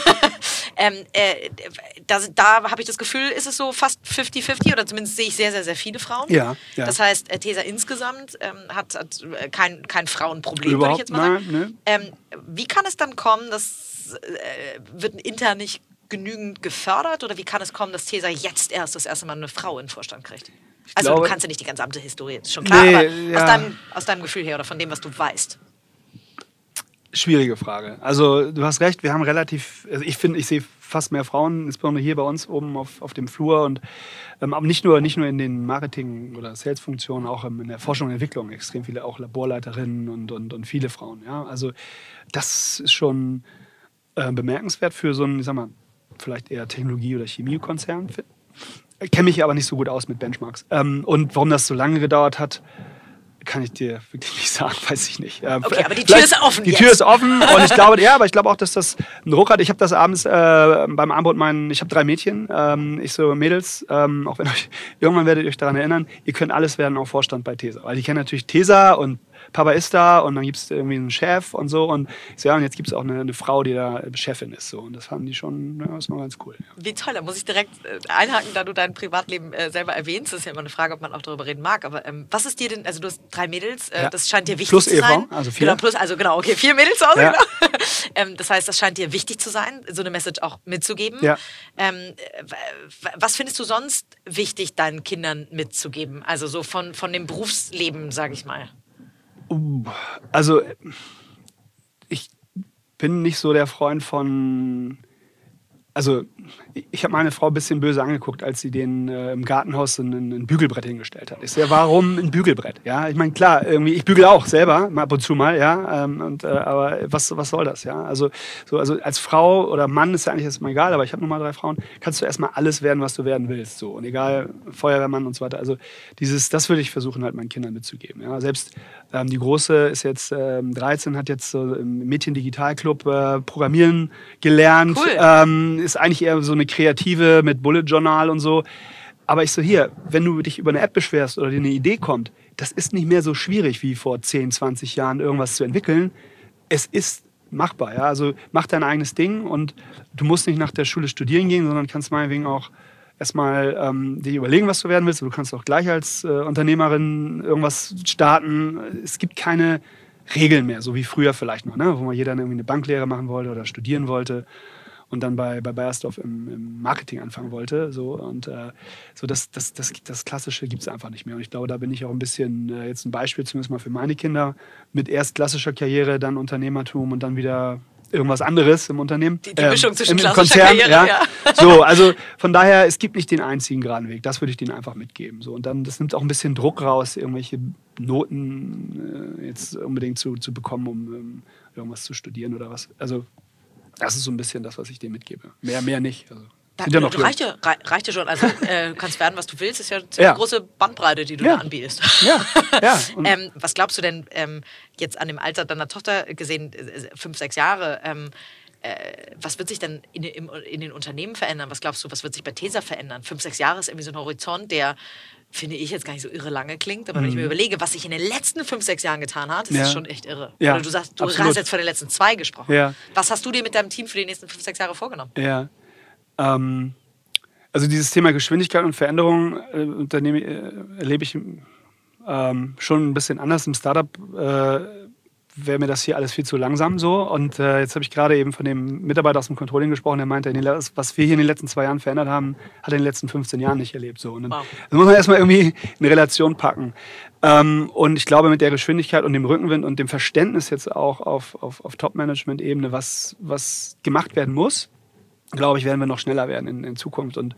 ähm, äh, da da habe ich das Gefühl, ist es so fast fifty fifty oder zumindest sehe ich sehr, sehr, sehr viele Frauen. Ja, ja. Das heißt, Tesa insgesamt ähm, hat, hat kein, kein Frauenproblem, Überhaupt, würde ich jetzt mal sagen. Nein, ähm, wie kann es dann kommen, dass äh, wird intern nicht genügend gefördert oder wie kann es kommen, dass Tesa jetzt erst das erste Mal eine Frau in den Vorstand kriegt? Also glaube, du kannst ja nicht die gesamte Historie, ist schon klar, nee, aber ja. aus, deinem, aus deinem Gefühl her oder von dem, was du weißt. Schwierige Frage. Also du hast recht, wir haben relativ, also ich finde, ich sehe fast mehr Frauen, insbesondere hier bei uns oben auf, auf dem Flur und ähm, aber nicht nur, nicht nur in den Marketing- oder Sales-Funktionen, auch in der Forschung und Entwicklung extrem viele, auch Laborleiterinnen und, und, und viele Frauen. Ja? Also das ist schon äh, bemerkenswert für so einen, ich sag mal, vielleicht eher Technologie- oder Chemiekonzern. Ich kenne mich aber nicht so gut aus mit Benchmarks. Ähm, und warum das so lange gedauert hat, kann ich dir wirklich nicht sagen, weiß ich nicht. Ähm, okay, aber die Tür ist offen Die jetzt. Tür ist offen und ich glaube, ja, aber ich glaube auch, dass das einen Ruck hat. Ich habe das abends äh, beim Abendbrot, mein, ich habe drei Mädchen, ähm, ich so, Mädels, ähm, auch wenn euch, irgendwann werdet ihr euch daran erinnern, ihr könnt alles werden, auch Vorstand bei Tesa. Weil die kennen natürlich Tesa und Papa ist da und dann gibt es irgendwie einen Chef und so. Und ich so, ja, und jetzt gibt es auch eine, eine Frau, die da Chefin ist. So. Und das fanden die schon, ja, das war ganz cool. Ja. Wie toll, da muss ich direkt äh, einhaken, da du dein Privatleben äh, selber erwähnst. Das ist ja immer eine Frage, ob man auch darüber reden mag. Aber ähm, was ist dir denn, also du hast drei Mädels, äh, Ja. das scheint dir wichtig Plus zu Ehefrau, sein. also vier. Genau, plus, also genau, okay, vier Mädels zu Hause, Ja. genau. ähm, das heißt, das scheint dir wichtig zu sein, so eine Message auch mitzugeben. Ja. Ähm, w- was findest du sonst wichtig, deinen Kindern mitzugeben? Also so von, von dem Berufsleben, sage ich mal. Uh, also ich bin nicht so der Freund von, also ich habe meine Frau ein bisschen böse angeguckt, als sie den äh, im Gartenhaus ein, ein Bügelbrett hingestellt hat. Ich so, ja, warum ein Bügelbrett? Ja, ich meine, klar, irgendwie, ich bügel auch selber, ab und zu mal, ja, ähm, und, äh, aber was, was soll das, ja? Also, so, also als Frau oder Mann ist ja eigentlich erstmal egal, aber ich habe nur mal drei Frauen, kannst du erstmal alles werden, was du werden willst, so, und egal, Feuerwehrmann und so weiter, also dieses, das würde ich versuchen halt meinen Kindern mitzugeben, ja, selbst ähm, die Große ist jetzt ähm, dreizehn, hat jetzt so im Mädchen-Digital-Club äh, Programmieren gelernt, Cool. ähm, ist eigentlich eher so eine Kreative mit Bullet Journal und so. Aber ich so, hier, wenn du dich über eine App beschwerst oder dir eine Idee kommt, das ist nicht mehr so schwierig wie vor zehn, zwanzig Jahren irgendwas zu entwickeln. Es ist machbar, ja. Also mach dein eigenes Ding und du musst nicht nach der Schule studieren gehen, sondern kannst meinetwegen auch erstmal ähm, dir überlegen, was du werden willst. Du kannst auch gleich als äh, Unternehmerin irgendwas starten. Es gibt keine Regeln mehr, so wie früher vielleicht noch, ne? Wo mal jeder irgendwie eine Banklehre machen wollte oder studieren wollte. Und dann bei, bei Bayersdorf im, im Marketing anfangen wollte. So, und äh, so das, das, das, das Klassische gibt es einfach nicht mehr. Und ich glaube, da bin ich auch ein bisschen äh, jetzt ein Beispiel, zumindest mal für meine Kinder, mit erst klassischer Karriere, dann Unternehmertum und dann wieder irgendwas anderes im Unternehmen. Die, die Mischung ähm, zwischen im, im klassischer Konzern, Karriere, ja. ja. So, also von daher, es gibt nicht den einzigen geraden Weg. Das würde ich denen einfach mitgeben. So, und dann, das nimmt auch ein bisschen Druck raus, irgendwelche Noten äh, jetzt unbedingt zu, zu bekommen, um ähm, irgendwas zu studieren oder was. Also das ist so ein bisschen das, was ich dir mitgebe. Mehr, mehr nicht. Also, Da, sind ja noch reicht, ja, reicht ja schon. Also äh, du kannst werden, was du willst. Das ist ja eine ziemlich Ja. große Bandbreite, die du Ja. da anbietest. Ja, ja. Und ähm, was glaubst du denn ähm, jetzt an dem Alter deiner Tochter gesehen, äh, fünf, sechs Jahre, ähm, äh, was wird sich denn in, in, in den Unternehmen verändern? Was glaubst du, was wird sich bei Tesa verändern? Fünf, sechs Jahre ist irgendwie so ein Horizont, der, finde ich, jetzt gar nicht so irre lange klingt. Aber wenn ich mir überlege, was sich in den letzten fünf, sechs Jahren getan hat, ist Ja. das schon echt irre. Ja, Oder du sagst, du absolut. hast jetzt von den letzten zwei gesprochen. Ja. Was hast du dir mit deinem Team für die nächsten fünf, sechs Jahre vorgenommen? Ja. Ähm, Also dieses Thema Geschwindigkeit und Veränderung äh, unternehme, äh, erlebe ich ähm, schon ein bisschen anders. Im Startup äh, wäre mir das hier alles viel zu langsam so. Und äh, jetzt habe ich gerade eben von dem Mitarbeiter aus dem Controlling gesprochen, der meinte, in den, was wir hier in den letzten zwei Jahren verändert haben, hat er in den letzten fünfzehn Jahren nicht erlebt. So. Und dann, Wow. das muss man erstmal irgendwie in Relation packen. Ähm, und ich glaube, mit der Geschwindigkeit und dem Rückenwind und dem Verständnis jetzt auch auf, auf, auf Top-Management-Ebene, was, was gemacht werden muss, glaube ich, werden wir noch schneller werden in, in Zukunft. Und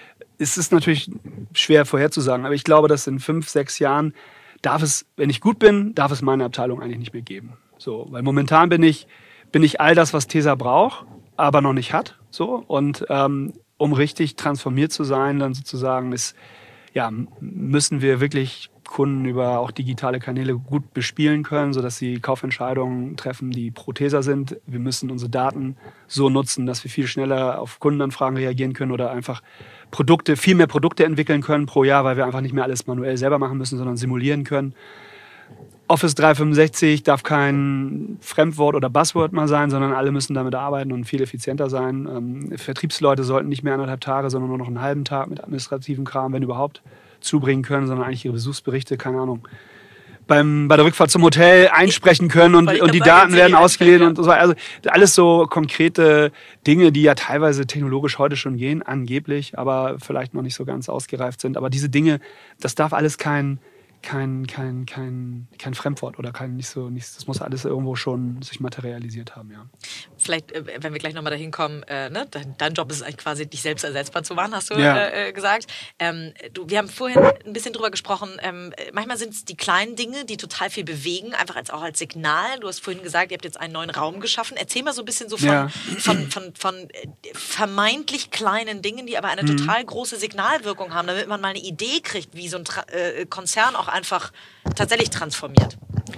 es ist natürlich schwer vorherzusagen, aber ich glaube, dass in fünf, sechs Jahren darf es, wenn ich gut bin, darf es meine Abteilung eigentlich nicht mehr geben. So, weil momentan bin ich, bin ich all das, was Tesa braucht, aber noch nicht hat. So, und ähm, um richtig transformiert zu sein, dann sozusagen ist, ja, müssen wir wirklich Kunden über auch digitale Kanäle gut bespielen können, sodass sie Kaufentscheidungen treffen, die pro Tesa sind. Wir müssen unsere Daten so nutzen, dass wir viel schneller auf Kundenanfragen reagieren können oder einfach Produkte, viel mehr Produkte entwickeln können pro Jahr, weil wir einfach nicht mehr alles manuell selber machen müssen, sondern simulieren können. Office dreihundertfünfundsechzig darf kein Fremdwort oder Buzzword mal sein, sondern alle müssen damit arbeiten und viel effizienter sein. Ähm, Vertriebsleute sollten nicht mehr anderthalb Tage, sondern nur noch einen halben Tag mit administrativen Kram, wenn überhaupt, zubringen können, sondern eigentlich ihre Besuchsberichte, keine Ahnung, beim, bei der Rückfahrt zum Hotel einsprechen können und, und die Daten werden ausgelesen und so weiter. Also alles so konkrete Dinge, die ja teilweise technologisch heute schon gehen, angeblich, aber vielleicht noch nicht so ganz ausgereift sind. Aber diese Dinge, das darf alles kein, kein, kein, kein, kein Fremdwort oder kein nicht so, nicht, das muss alles irgendwo schon sich materialisiert haben, ja. Vielleicht, äh, wenn wir gleich nochmal dahin kommen, äh, ne? dein, dein Job ist eigentlich quasi, dich selbst ersetzbar zu machen, hast du Ja. äh, gesagt. Ähm, du, wir haben vorhin ein bisschen drüber gesprochen, ähm, manchmal sind es die kleinen Dinge, die total viel bewegen, einfach als, auch als Signal. Du hast vorhin gesagt, ihr habt jetzt einen neuen Raum geschaffen. Erzähl mal so ein bisschen so von, Ja. von, von, von, von äh, vermeintlich kleinen Dingen, die aber eine Mhm. total große Signalwirkung haben, damit man mal eine Idee kriegt, wie so ein Tra- äh, Konzern auch einfach tatsächlich transformiert.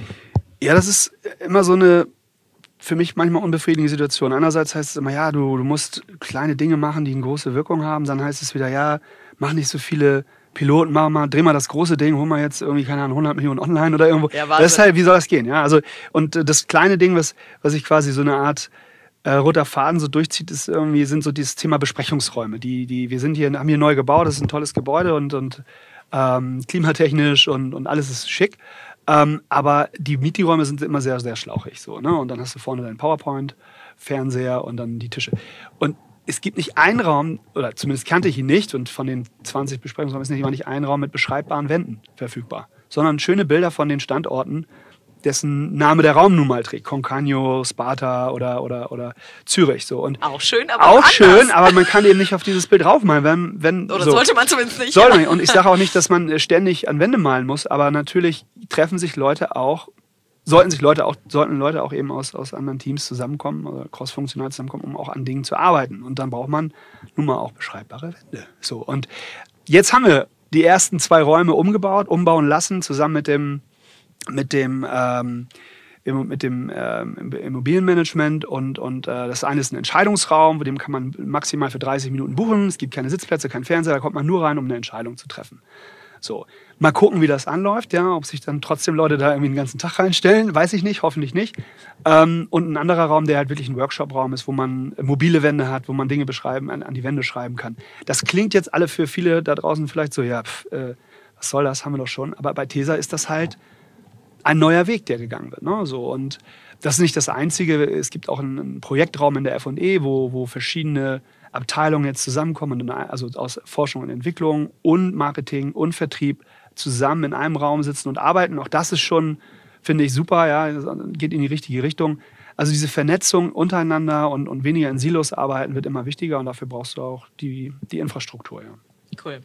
Ja, das ist immer so eine für mich manchmal unbefriedigende Situation. Einerseits heißt es immer, ja, du, du musst kleine Dinge machen, die eine große Wirkung haben. Dann heißt es wieder, ja, mach nicht so viele Piloten, mach mal, dreh mal das große Ding, hol mal jetzt irgendwie, keine Ahnung, hundert Millionen online oder irgendwo. Ja, das ist halt, wie soll das gehen? Ja, also, und äh, das kleine Ding, was, was ich quasi so eine Art äh, roter Faden so durchzieht, ist irgendwie, sind so dieses Thema Besprechungsräume. Die, die, wir sind hier, haben hier neu gebaut, das ist ein tolles Gebäude und, und ähm, klimatechnisch und, und alles ist schick. Ähm, aber die Meetingräume sind immer sehr, sehr schlauchig. So, ne? Und dann hast du vorne deinen PowerPoint-Fernseher und dann die Tische. Und es gibt nicht einen Raum, oder zumindest kannte ich ihn nicht, und von den zwanzig Besprechungsräumen ist nicht immer nicht ein Raum mit beschreibbaren Wänden verfügbar, sondern schöne Bilder von den Standorten, dessen Name der Raum nun mal trägt. Concagno, Sparta oder, oder, oder Zürich. So. Und auch schön, aber auch anders. schön, aber man kann eben nicht auf dieses Bild raufmalen. Wenn, wenn, Oder so. sollte man zumindest nicht. Sollte ja. man nicht. Und ich sage auch nicht, dass man ständig an Wände malen muss, aber natürlich treffen sich Leute auch, sollten sich Leute auch, sollten Leute auch eben aus, aus anderen Teams zusammenkommen oder crossfunktional zusammenkommen, um auch an Dingen zu arbeiten. Und dann braucht man nun mal auch beschreibbare Wände. So. Und jetzt haben wir die ersten zwei Räume umgebaut, umbauen lassen, zusammen mit dem mit dem, ähm, mit dem ähm, Immobilienmanagement und, und äh, das eine ist ein Entscheidungsraum, wo dem kann man maximal für dreißig Minuten buchen. Es gibt keine Sitzplätze, kein Fernseher, da kommt man nur rein, um eine Entscheidung zu treffen. So, mal gucken, wie das anläuft, ja, ob sich dann trotzdem Leute da irgendwie den ganzen Tag reinstellen, weiß ich nicht, hoffentlich nicht. Ähm, und ein anderer Raum, der halt wirklich ein Workshop-Raum ist, wo man mobile Wände hat, wo man Dinge beschreiben, an, an die Wände schreiben kann. Das klingt jetzt alle für viele da draußen vielleicht so, ja, pf, äh, was soll das, haben wir doch schon. Aber bei Tesa ist das halt ein neuer Weg, der gegangen wird. Ne? So, und das ist nicht das Einzige. Es gibt auch einen, einen Projektraum in der F und E, wo, wo verschiedene Abteilungen jetzt zusammenkommen, also aus Forschung und Entwicklung und Marketing und Vertrieb zusammen in einem Raum sitzen und arbeiten. Auch das ist schon, finde ich, super, ja, geht in die richtige Richtung. Also diese Vernetzung untereinander und, und weniger in Silos arbeiten wird immer wichtiger und dafür brauchst du auch die, die Infrastruktur. Ja. Cool.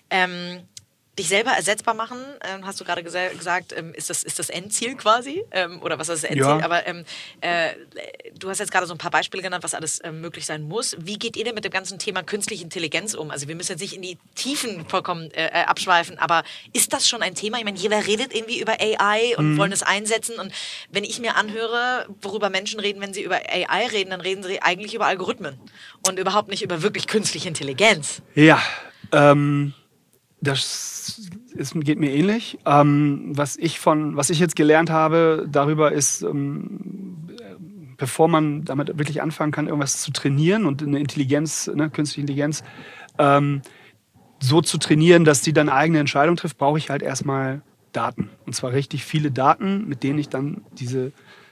Ähm Dich selber ersetzbar machen, ähm, hast du gerade gesa- gesagt, ähm, ist, das, ist das Endziel quasi? Ähm, oder was ist das Endziel? Ja. Aber ähm, äh, du hast jetzt gerade so ein paar Beispiele genannt, was alles ähm, möglich sein muss. Wie geht ihr denn mit dem ganzen Thema künstliche Intelligenz um? Also wir müssen jetzt nicht in die Tiefen vollkommen äh, abschweifen, aber ist das schon ein Thema? Ich meine, jeder redet irgendwie über A I und mhm. wollen es einsetzen. Und wenn ich mir anhöre, worüber Menschen reden, wenn sie über A I reden, dann reden sie eigentlich über Algorithmen und überhaupt nicht über wirklich künstliche Intelligenz. Ja, ähm... Das ist, geht mir ähnlich. Ähm, was, ich von, was ich jetzt gelernt habe darüber ist, ähm, bevor man damit wirklich anfangen kann, irgendwas zu trainieren und eine Intelligenz, ne, künstliche Intelligenz ähm, so zu trainieren, dass die dann eigene Entscheidung trifft, brauche ich halt erstmal Daten. Und zwar richtig viele Daten, mit denen ich dann diese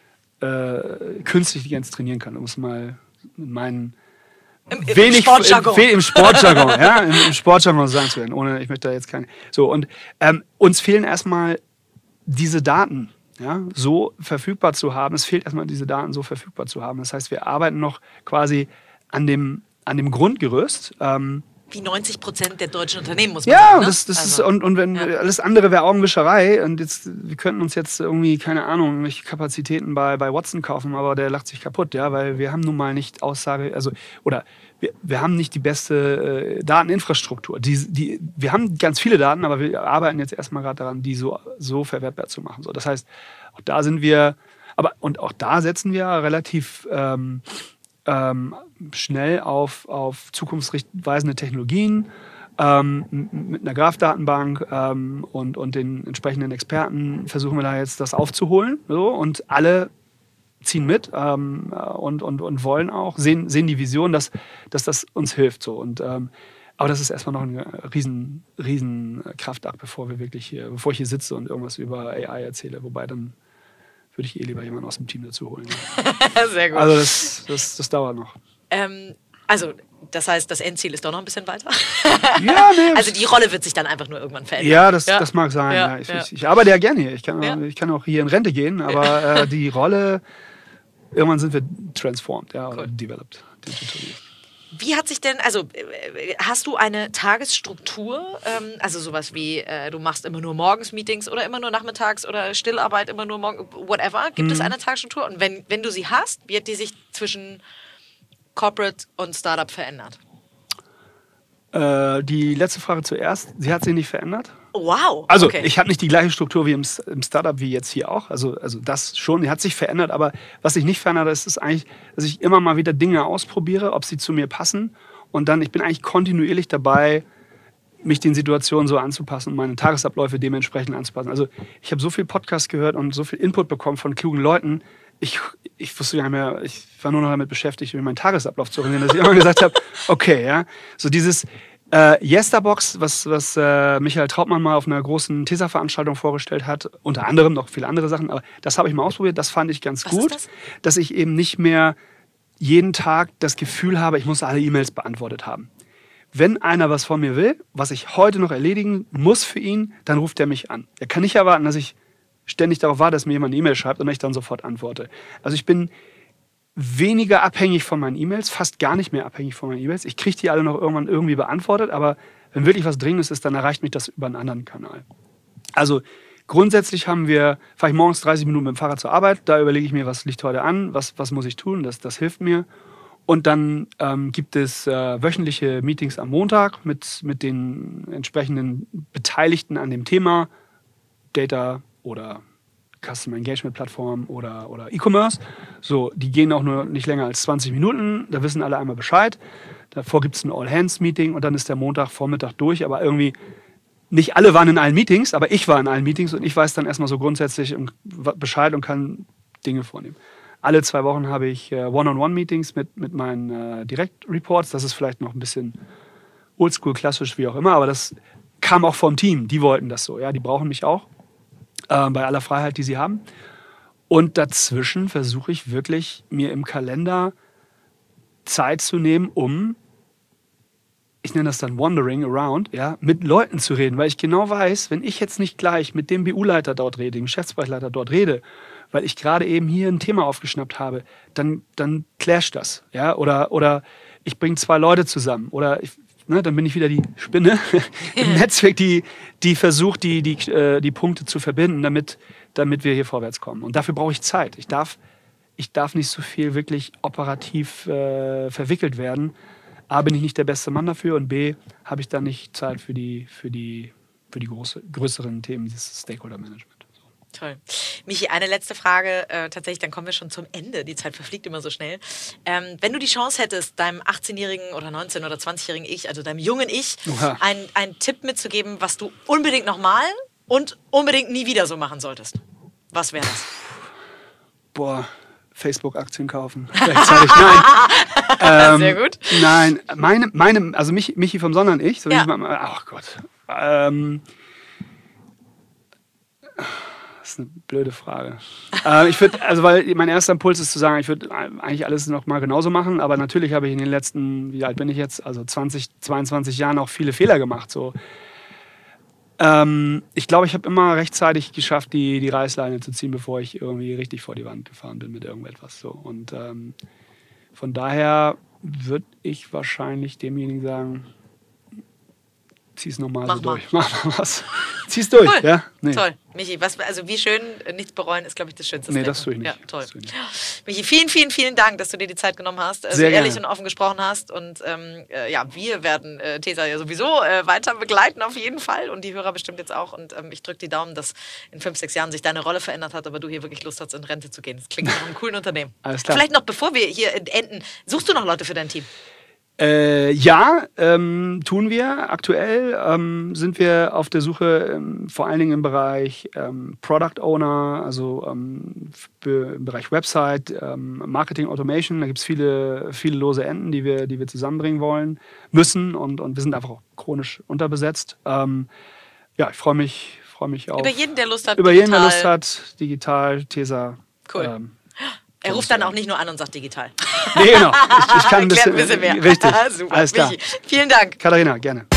äh, künstliche Intelligenz trainieren kann. Um es mal mit meinen Im, wenig im Sportjargon. Im, im Sportjargon, ja, im, im Sportjargon sagen zu werden, ohne, ich möchte da jetzt keine. So, und ähm, uns fehlen erstmal diese Daten, ja, so verfügbar zu haben. Es fehlt erstmal, diese Daten so verfügbar zu haben. Das heißt, wir arbeiten noch quasi an dem, an dem Grundgerüst. Ähm, Wie neunzig Prozent der deutschen Unternehmen, muss man ja, sagen. Ne? das, das also, ist, und, und wenn ja. alles andere wäre Augenwischerei und jetzt, wir könnten uns jetzt irgendwie, keine Ahnung, nicht Kapazitäten bei, bei Watson kaufen, aber der lacht sich kaputt, ja, weil wir haben nun mal nicht Aussage, also, oder wir, wir haben nicht die beste äh, Dateninfrastruktur. Die, die, wir haben ganz viele Daten, aber wir arbeiten jetzt erstmal gerade daran, die so, so verwertbar zu machen. So, das heißt, auch da sind wir, aber, und auch da setzen wir relativ ähm, ähm, schnell auf, auf zukunftsweisende Technologien, ähm, mit einer Graph-Datenbank ähm, und, und den entsprechenden Experten versuchen wir da jetzt das aufzuholen. So, und alle ziehen mit ähm, und, und, und wollen auch, sehen, sehen die Vision, dass, dass das uns hilft. So. Und, ähm, aber das ist erstmal noch ein riesen, riesen Kraftakt, bevor wir wirklich hier, bevor ich hier sitze und irgendwas über A I erzähle. Wobei dann würde ich eh lieber jemanden aus dem Team dazu holen. Ja. Sehr gut. Also das, das, das dauert noch. Ähm, also, das heißt, das Endziel ist doch noch ein bisschen weiter? Ja, nee. Also die Rolle wird sich dann einfach nur irgendwann verändern. Ja, das, ja. das mag sein. Ja, Ja. Ich, ja. ich, ich arbeite ja gerne hier. Ich kann, Ja. ich kann auch hier in Rente gehen, aber äh, die Rolle, irgendwann sind wir transformed, ja, oder Cool. developed. Digitally. Wie hat sich denn, also äh, hast du eine Tagesstruktur, ähm, also sowas wie, äh, du machst immer nur morgens Meetings oder immer nur nachmittags oder Stillarbeit immer nur morgen, whatever, gibt Mhm. es eine Tagesstruktur? Und wenn, wenn du sie hast, wie hat die sich zwischen Corporate und Startup verändert? Äh, die letzte Frage zuerst. Sie hat sich nicht verändert. Wow. Also, okay. ich habe nicht die gleiche Struktur wie im, im Startup, wie jetzt hier auch. Also, also das schon, die hat sich verändert. Aber was sich nicht verändert, ist, ist eigentlich, dass ich immer mal wieder Dinge ausprobiere, ob sie zu mir passen. Und dann, ich bin eigentlich kontinuierlich dabei, mich den Situationen so anzupassen und meine Tagesabläufe dementsprechend anzupassen. Also, ich habe so viel Podcast gehört und so viel Input bekommen von klugen Leuten. Ich, ich wusste gar nicht mehr, ich war nur noch damit beschäftigt, mir meinen Tagesablauf zu organisieren, dass ich immer gesagt habe, okay, ja, so dieses Äh, Yesterbox, was, was äh, Michael Trautmann mal auf einer großen Tesa-Veranstaltung vorgestellt hat, unter anderem noch viele andere Sachen, aber das habe ich mal ausprobiert, das fand ich ganz Was gut, ist das? dass ich eben nicht mehr jeden Tag das Gefühl habe, ich muss alle E-Mails beantwortet haben. Wenn einer was von mir will, was ich heute noch erledigen muss für ihn, dann ruft er mich an. Er kann nicht erwarten, dass ich ständig darauf warte, dass mir jemand eine E-Mail schreibt und ich dann sofort antworte. Also ich bin weniger abhängig von meinen E-Mails, fast gar nicht mehr abhängig von meinen E-Mails. Ich kriege die alle noch irgendwann irgendwie beantwortet, aber wenn wirklich was Dringendes ist, dann erreicht mich das über einen anderen Kanal. Also grundsätzlich haben wir, fahre ich morgens dreißig Minuten mit dem Fahrrad zur Arbeit, da überlege ich mir, was liegt heute an, was, was muss ich tun, das, das hilft mir. Und dann ähm, gibt es äh, wöchentliche Meetings am Montag mit, mit den entsprechenden Beteiligten an dem Thema, Data oder Customer Engagement Plattform oder, oder E-Commerce. So, die gehen auch nur nicht länger als zwanzig Minuten. Da wissen alle einmal Bescheid. Davor gibt es ein All-Hands-Meeting und dann ist der Montagvormittag durch. Aber irgendwie, nicht alle waren in allen Meetings, aber ich war in allen Meetings und ich weiß dann erstmal so grundsätzlich Bescheid und kann Dinge vornehmen. Alle zwei Wochen habe ich äh, One-on-One-Meetings mit, mit meinen äh, Direct-Reports. Das ist vielleicht noch ein bisschen oldschool, klassisch, wie auch immer, aber das kam auch vom Team. Die wollten das so. Ja, die brauchen mich auch. Äh, bei aller Freiheit, die sie haben. Und dazwischen versuche ich wirklich, mir im Kalender Zeit zu nehmen, um, ich nenne das dann Wandering Around, ja, mit Leuten zu reden. Weil ich genau weiß, wenn ich jetzt nicht gleich mit dem B U-Leiter dort rede, dem Geschäftsbereichleiter dort rede, weil ich gerade eben hier ein Thema aufgeschnappt habe, dann, dann clasht das. Ja? Oder, oder ich bringe zwei Leute zusammen. Oder ich, Ne, dann bin ich wieder die Spinne im Netzwerk, die, die versucht, die, die, äh, die Punkte zu verbinden, damit, damit wir hier vorwärts kommen. Und dafür brauche ich Zeit. Ich darf, ich darf nicht so viel wirklich operativ äh, verwickelt werden. A, bin ich nicht der beste Mann dafür und B, habe ich dann nicht Zeit für die, für die, für die große, größeren Themen, dieses Stakeholder-Management. Toll. Michi, eine letzte Frage, äh, tatsächlich, dann kommen wir schon zum Ende. Die Zeit verfliegt immer so schnell. Ähm, wenn du die Chance hättest, deinem achtzehnjährigen oder neunzehn- oder zwanzigjährigen Ich, also deinem jungen Ich, einen, einen Tipp mitzugeben, was du unbedingt nochmal und unbedingt nie wieder so machen solltest, was wäre das? Boah, Facebook-Aktien kaufen. Rechtzeitig. Nein. ähm, Sehr gut. Nein, meine, meine also Michi, Michi vom Sondern ich. So Ja. ich mal, ach Gott. Ähm, das ist eine blöde Frage. äh, ich würde, also weil mein erster Impuls ist zu sagen, ich würde eigentlich alles noch mal genauso machen, aber natürlich habe ich in den letzten, wie alt bin ich jetzt, also zwanzig, zweiundzwanzig Jahren auch viele Fehler gemacht. So. Ähm, ich glaube, ich habe immer rechtzeitig geschafft, die, die Reißleine zu ziehen, bevor ich irgendwie richtig vor die Wand gefahren bin mit irgendetwas. So. Und ähm, von daher würde ich wahrscheinlich demjenigen sagen, zieh's nochmal so Mach mal. durch. Mach mal was. Zieh's durch. Cool. Ja? Nee. Toll. Michi, was, also wie schön, äh, nichts bereuen ist, glaube ich, das Schönste. Nee, das tue ich nicht. Ja, toll. Das tue ich nicht. Michi, vielen, vielen, vielen Dank, dass du dir die Zeit genommen hast, äh, so Sehr ehrlich gerne. und offen gesprochen hast. Und ähm, äh, ja, wir werden äh, Tesa ja sowieso äh, weiter begleiten auf jeden Fall und die Hörer bestimmt jetzt auch. Und ähm, ich drücke die Daumen, dass in fünf, sechs Jahren sich deine Rolle verändert hat, aber du hier wirklich Lust hast, in Rente zu gehen. Das klingt nach einem coolen Unternehmen. Alles klar. Vielleicht noch, bevor wir hier enden, suchst du noch Leute für dein Team? Äh, ja, ähm, tun wir. Aktuell ähm, sind wir auf der Suche, ähm, vor allen Dingen im Bereich ähm, Product Owner, also ähm, für, im Bereich Website, ähm, Marketing Automation. Da gibt es viele, viele lose Enden, die wir, die wir zusammenbringen wollen, müssen und, und wir sind einfach auch chronisch unterbesetzt. Ähm, ja, ich freue mich, freue mich auf. Über jeden, der Lust hat. Über jeden, der digital. Lust hat, digital, Tesa. Cool. Ähm, Er ruft dann auch nicht nur an und sagt digital. nee, genau. Ich, ich kann ein Erklärt bisschen. ein bisschen mehr. Richtig. Super. Alles klar. Michi, vielen Dank. Katharina, gerne.